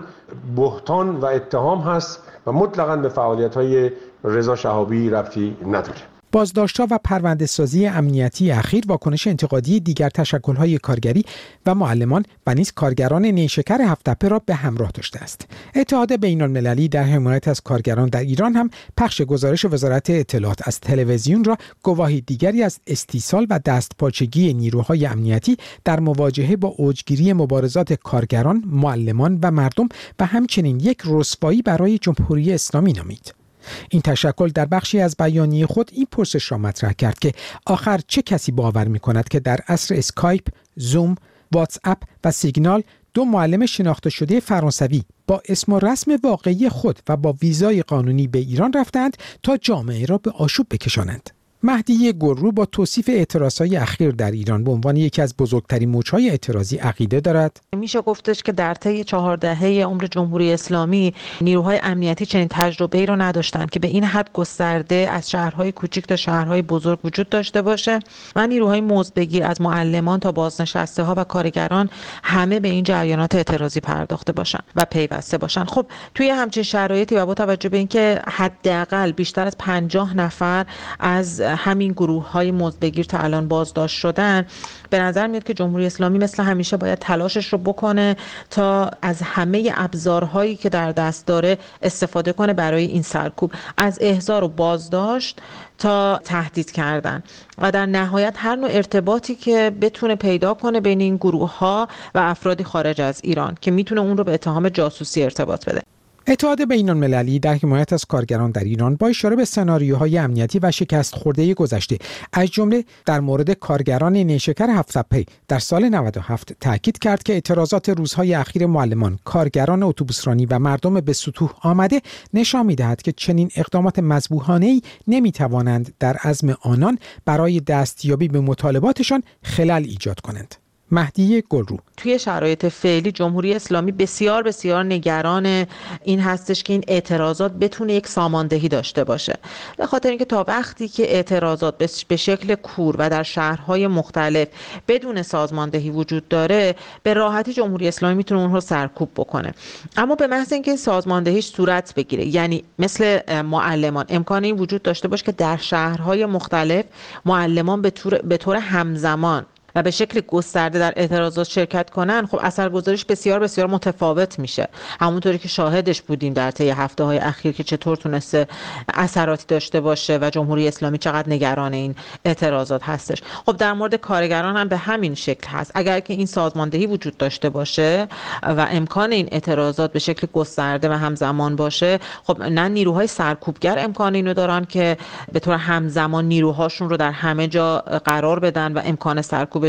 بهتان و اتهام هست و مطلقاً به فعالیت‌های رضا شهابی ربطی نداره. بازداشت‌ها و پرونده‌سازی امنیتی اخیر واکنش انتقادی دیگر تشکل‌های کارگری و معلمان و نیز کارگران نیشکر هفت تپه را به همراه داشته است. اتحاد بین‌المللی در حمایت از کارگران در ایران هم پخش گزارش وزارت اطلاعات از تلویزیون را گواهی دیگری از استیصال و دستپاچگی نیروهای امنیتی در مواجهه با اوجگیری مبارزات کارگران، معلمان و مردم و همچنین یک رسوایی برای جمهوری اسلامی نامید. این تشکل در بخشی از بیانیه خود این پرسش را مطرح کرد که آخر چه کسی باور می کند که در عصر اسکایپ، زوم، واتس اپ و سیگنال دو معلم شناخته شده فرانسوی با اسم و رسم واقعی خود و با ویزای قانونی به ایران رفتند تا جامعه را به آشوب بکشانند. مهدی گلرو با توصیف اعتراضهای اخیر در ایران به عنوان یکی از بزرگترین موج‌های اعتراضی عقیده دارد. میشه گفتش که در طی چهار دهه عمر جمهوری اسلامی نیروهای امنیتی چنین تجربه‌ای را نداشتند که به این حد گسترده از شهرهای کوچک تا شهرهای بزرگ وجود داشته باشه و نیروهای مزدبگیر از معلمان تا بازنشسته‌ها و کارگران همه به این جریانات اعتراضی پرداخته باشن و پیوسته باشن. خب توی همچین شرایطی و با توجه به اینکه حداقل بیشتر از پنجاه نفر از همین گروه‌های مزدبگیر تا الان بازداشت شدن، به نظر میاد که جمهوری اسلامی مثل همیشه باید تلاشش رو بکنه تا از همه ابزارهایی که در دست داره استفاده کنه برای این سرکوب، از احضار و بازداشت تا تهدید کردن و در نهایت هر نوع ارتباطی که بتونه پیدا کنه بین این گروه‌ها و افرادی خارج از ایران که میتونه اون رو به اتهام جاسوسی ارتباط بده. اتحاد بین‌المللی در حمایت از کارگران در ایران با اشاره به سناریوهای امنیتی و شکست خورده گذشته از جمله در مورد کارگران نیشکر هفت تپه در سال نود و هفت تاکید کرد که اعتراضات روزهای اخیر معلمان، کارگران اتوبوسرانی و مردم به سطوح آمده نشان می‌دهد که چنین اقدامات مذبوحانه‌ای نمی‌توانند در عزم آنان برای دستیابی به مطالباتشان خلل ایجاد کنند. مهدی گلرو: توی شرایط فعلی جمهوری اسلامی بسیار بسیار نگران این هستش که این اعتراضات بتونه یک ساماندهی داشته باشه، به خاطر اینکه تا وقتی که اعتراضات به شکل کور و در شهرهای مختلف بدون سازماندهی وجود داره، به راحتی جمهوری اسلامی میتونه اونها سرکوب بکنه. اما به محض اینکه سازماندهیش صورت بگیره، یعنی مثل معلمان امکان این وجود داشته باشه که در شهرهای مختلف معلمان به طور به طور همزمان و به شکل گسترده در اعتراضات شرکت کنن، خب اثرگذاریش بسیار بسیار متفاوت میشه. همونطوری که شاهدش بودیم در طی هفته‌های اخیر که چطور تونسته اثراتی داشته باشه و جمهوری اسلامی چقدر نگران این اعتراضات هستش. خب در مورد کارگران هم به همین شکل هست. اگر که این سازماندهی وجود داشته باشه و امکان این اعتراضات به شکل گسترده و همزمان باشه، خب نه نیروهای سرکوبگر امکان اینو دارن که به طور همزمان نیروهاشون رو در همه جا قرار بدن و امکان سرکوب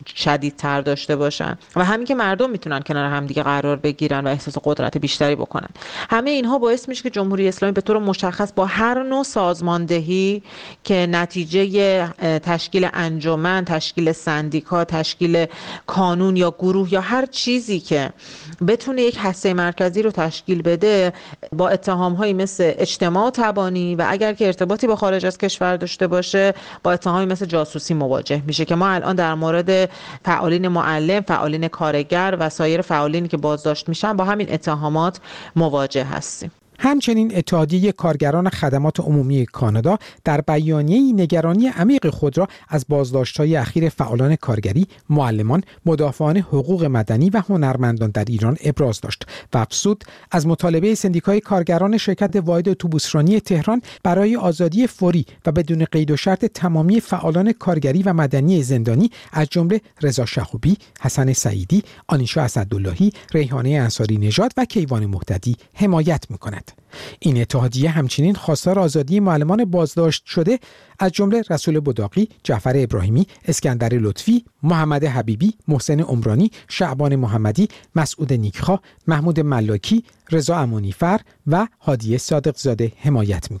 شدیدتر داشته باشن و همین که مردم میتونن کنار هم دیگه قرار بگیرن و احساس قدرت بیشتری بکنن. همه اینها باعث میشه که جمهوری اسلامی به طور مشخص با هر نوع سازماندهی که نتیجه تشکیل انجمن، تشکیل سندیکا، تشکیل کانون یا گروه یا هر چیزی که بتونه یک هسته مرکزی رو تشکیل بده، با اتهام‌هایی مثل اجتماع تبانی و اگر که ارتباطی با خارج از کشور داشته باشه با اتهامی مثل جاسوسی مواجه میشه که ما الان در مورد فعالین معلم، فعالین کارگر و سایر فعالینی که بازداشت میشن با همین اتهامات مواجه هستیم. همچنین اتحادیه کارگران خدمات عمومی کانادا در بیانیه‌ای نگرانی عمیق خود را از بازداشت‌های اخیر فعالان کارگری، معلمان، مدافعان حقوق مدنی و هنرمندان در ایران ابراز داشت و افزود از مطالبه سندیکای کارگران شرکت واحد اتوبوسرانی تهران برای آزادی فوری و بدون قید و شرط تمامی فعالان کارگری و مدنی زندانی از جمله رضا شهابی، حسن سعیدی، آنیشا اسداللهی، ریحانه انصاری نژاد و کیوان مهتدی حمایت می‌کند. این اتحادیه همچنین خواستار آزادی معلمان بازداشت شده از جمله رسول بداقی، جعفر ابراهیمی، اسکندر لطفی، محمد حبیبی، محسن عمرانی، شعبان محمدی، مسعود نیکخواه، محمود ملاکی، رضا امانیفر و هادیه صادق زاده حمایت می‌کند.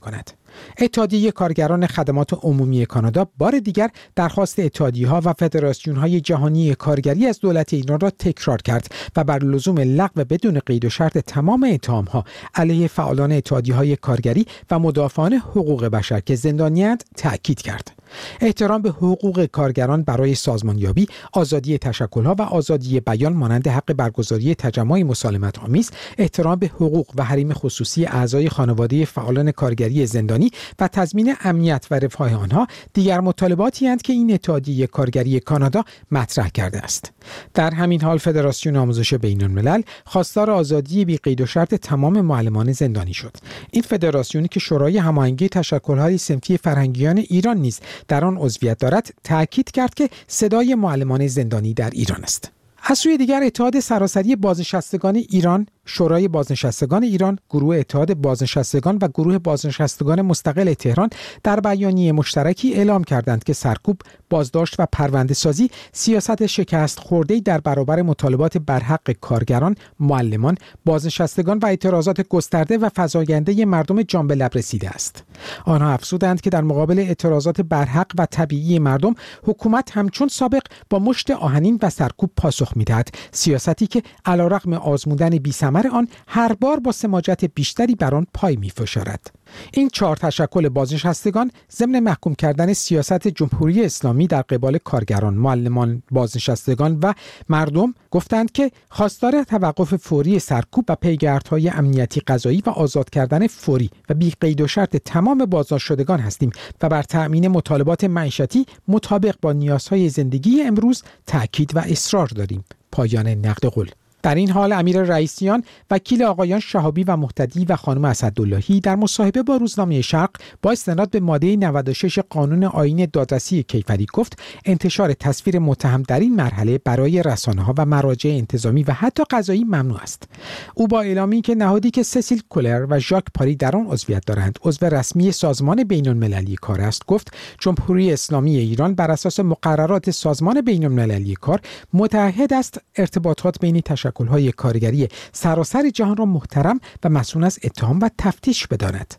اتحادیه کارگران خدمات عمومی کانادا بار دیگر درخواست اتحادیه‌ها و فدراسیون‌های جهانی کارگری از دولت ایران را تکرار کرد و بر لزوم لغو بدون قید و شرط تمام اتهام‌ها علیه فعالان اتحادیه‌های کارگری و مدافعان حقوق بشر که زندانی‌اند تأکید کرد. احترام به حقوق کارگران برای سازمانیابی، آزادی تشکل‌ها و آزادی بیان مانند حق برگزاری تجمع مسالمت‌آمیز، احترام به حقوق و حریم خصوصی اعضای خانواده فعالان کارگری زندانی و تضمین امنیت و رفاه آنها دیگر مطالباتی اند که این اتحادیه کارگری کانادا مطرح کرده است. در همین حال فدراسیون آموزش بین‌الملل خواستار آزادی بی قید و شرط تمام معلمان زندانی شد. این فدراسیونی که شورای هماهنگی تشکل‌های صنفی فرهنگیان ایران نیز در آن عضویت دارد، تأکید کرد که صدای معلمان زندانی در ایران است. از سوی دیگر اتحاد سراسری بازنشستگان ایران، شورای بازنشستگان ایران، گروه اتحاد بازنشستگان و گروه بازنشستگان مستقل تهران در بیانیه مشترکی اعلام کردند که سرکوب، بازداشت و پرونده سازی سیاست شکست خورده‌ای در برابر مطالبات برحق کارگران، معلمان، بازنشستگان و اعتراضات گسترده و فزاینده مردم جان به لب رسیده است. آنها افزودند که در مقابل اعتراضات برحق و طبیعی مردم، حکومت همچون سابق با مشت آهنین و سرکوب پاسخ می‌دهد، سیاستی که علیرغم آزمودن بی‌ثمر آن هر بار با سماجت بیشتری بر آن پای می‌فشارد. این چهار تشکل بازنشستگان ضمن محکوم کردن سیاست جمهوری اسلامی در قبال کارگران، معلمان، بازنشستگان و مردم گفتند که خواستار توقف فوری سرکوب و پیگردهای امنیتی قضایی و آزاد کردن فوری و بی قید و شرط تمام بازداشت شدگان هستیم و بر تأمین مطالبات معیشتی مطابق با نیازهای زندگی امروز تأکید و اصرار داریم. پایان نقد قول. در این حال امیر رئیسیان، وکیل آقایان شهابی و مهتدی و خانم اسداللهی در مصاحبه با روزنامه شرق با استناد به ماده نود و شش قانون آیین دادرسی کیفری گفت انتشار تصویر متهم در این مرحله برای رسانه‌ها و مراجع انتظامی و حتی قضایی ممنوع است. او با اعلامی که نهادی که سسیل کولر و ژاک پاری در آن عضویت دارند عضو رسمی سازمان بین‌المللی کار است، گفت جمهوری اسلامی ایران بر اساس مقررات سازمان بین‌المللی کار متعهد است ارتباطات بین تشکل‌های کارگری سراسر جهان را محترم و مسئول از اتهام و تفتیش بداند.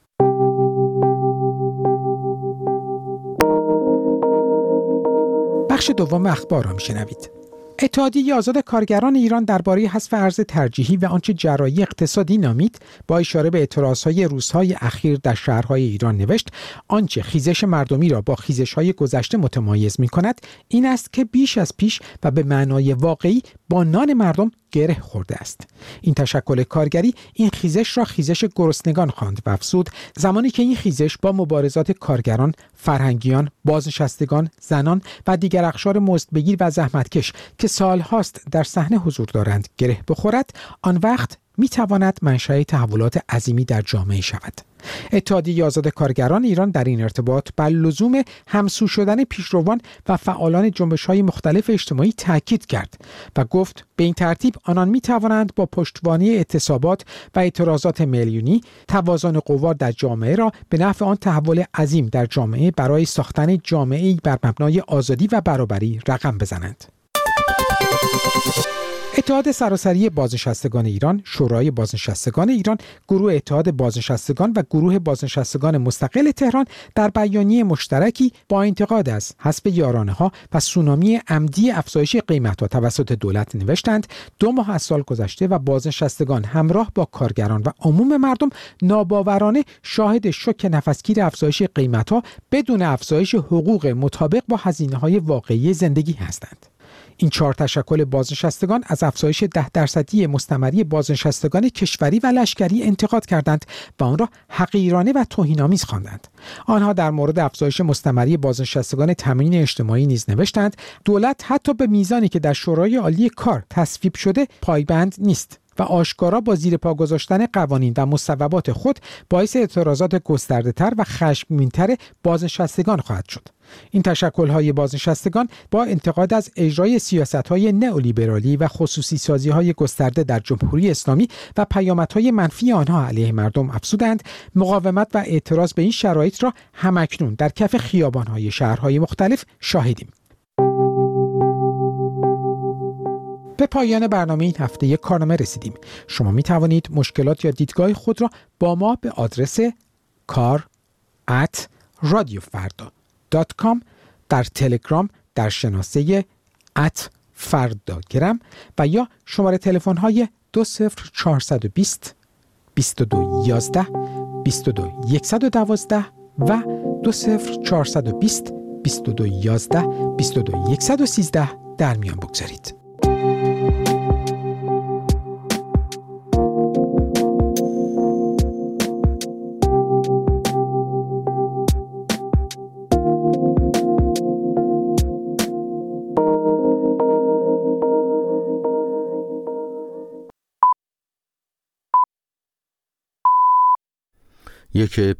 بخش دوم اخبار را میشنوید. اتحادیه آزاد کارگران ایران درباره حذف ارز ترجیحی و آنچه جراحی اقتصادی نامید، با اشاره به اعتراضهای روزهای اخیر در شهرهای ایران نوشت آنچه خیزش مردمی را با خیزش‌های گذشته متمایز می‌کند این است که بیش از پیش و به معنای واقعی با نان مردم گره خورده است. این تشکل کارگری این خیزش را خیزش گرسنگان خواند و افزود زمانی که این خیزش با مبارزات کارگران، فرهنگیان، بازنشستگان، زنان و دیگر اقشار مزدبگیر و زحمتکش که سالهاست در صحنه حضور دارند گره بخورد، آن وقت می تواند منشأ تحولات عظیمی در جامعه شود. اتحادیه آزاد کارگران ایران در این ارتباط بر لزوم همسو شدن پیشروان و فعالان جنبش‌های مختلف اجتماعی تاکید کرد و گفت به این ترتیب آنان می توانند با پشتوانه اعتصابات و اعتراضات میلیونی توازن قوا در جامعه را به نفع آن تحول عظیم در جامعه برای ساختن جامعه‌ای بر مبنای آزادی و برابری رقم بزنند. اتحاد سراسری بازنشستگان ایران، شورای بازنشستگان ایران، گروه اتحاد بازنشستگان و گروه بازنشستگان مستقل تهران در بیانیه مشترکی با انتقاد از حذف یارانه‌ها و سونامی عمدی افزایش قیمت‌ها توسط دولت نوشتند دو ماه از سال گذشته و بازنشستگان همراه با کارگران و عموم مردم ناباورانه شاهد شوک نفسگیر افزایش قیمت‌ها بدون افزایش حقوق مطابق با هزینه‌های واقعی زندگی هستند. این چهار تشکل بازنشستگان از افزایش ده درصدی مستمری بازنشستگان کشوری و لشکری انتقاد کردند و آن را حقیرانه و توهین‌آمیز خواندند. آنها در مورد افزایش مستمری بازنشستگان تامین اجتماعی نیز نوشتند دولت حتی به میزانی که در شورای عالی کار تصویب شده پایبند نیست و آشکارا با زیر پا گذاشتن قوانین و مصوبات خود باعث اعتراضات گسترده‌تر و خشمگین‌تر بازنشستگان خواهد شد. این تشکل‌های بازنشستگان با انتقاد از اجرای سیاست‌های نئولیبرالی و خصوصی سازی‌های گسترده در جمهوری اسلامی و پیامدهای منفی آنها علیه مردم افزودند مقاومت و اعتراض به این شرایط را همکنون در کف خیابان‌های شهرهای مختلف شاهدیم. به پایان برنامه این هفته یک کارنامه رسیدیم. شما می توانید مشکلات یا دیدگاه خود را با ما به آدرس کار ات رادیو فردا دات کام، در تلگرام در شناسه ات فرداگرام و یا شماره تلفن های دو صفر چهارصد و بیست بیست و دو یازده بیست و دو صد و دوازده و دو صفر چهارصد و بیست بیست و دو یازده بیست و دو صد و سیزده در میان بگذارید. یک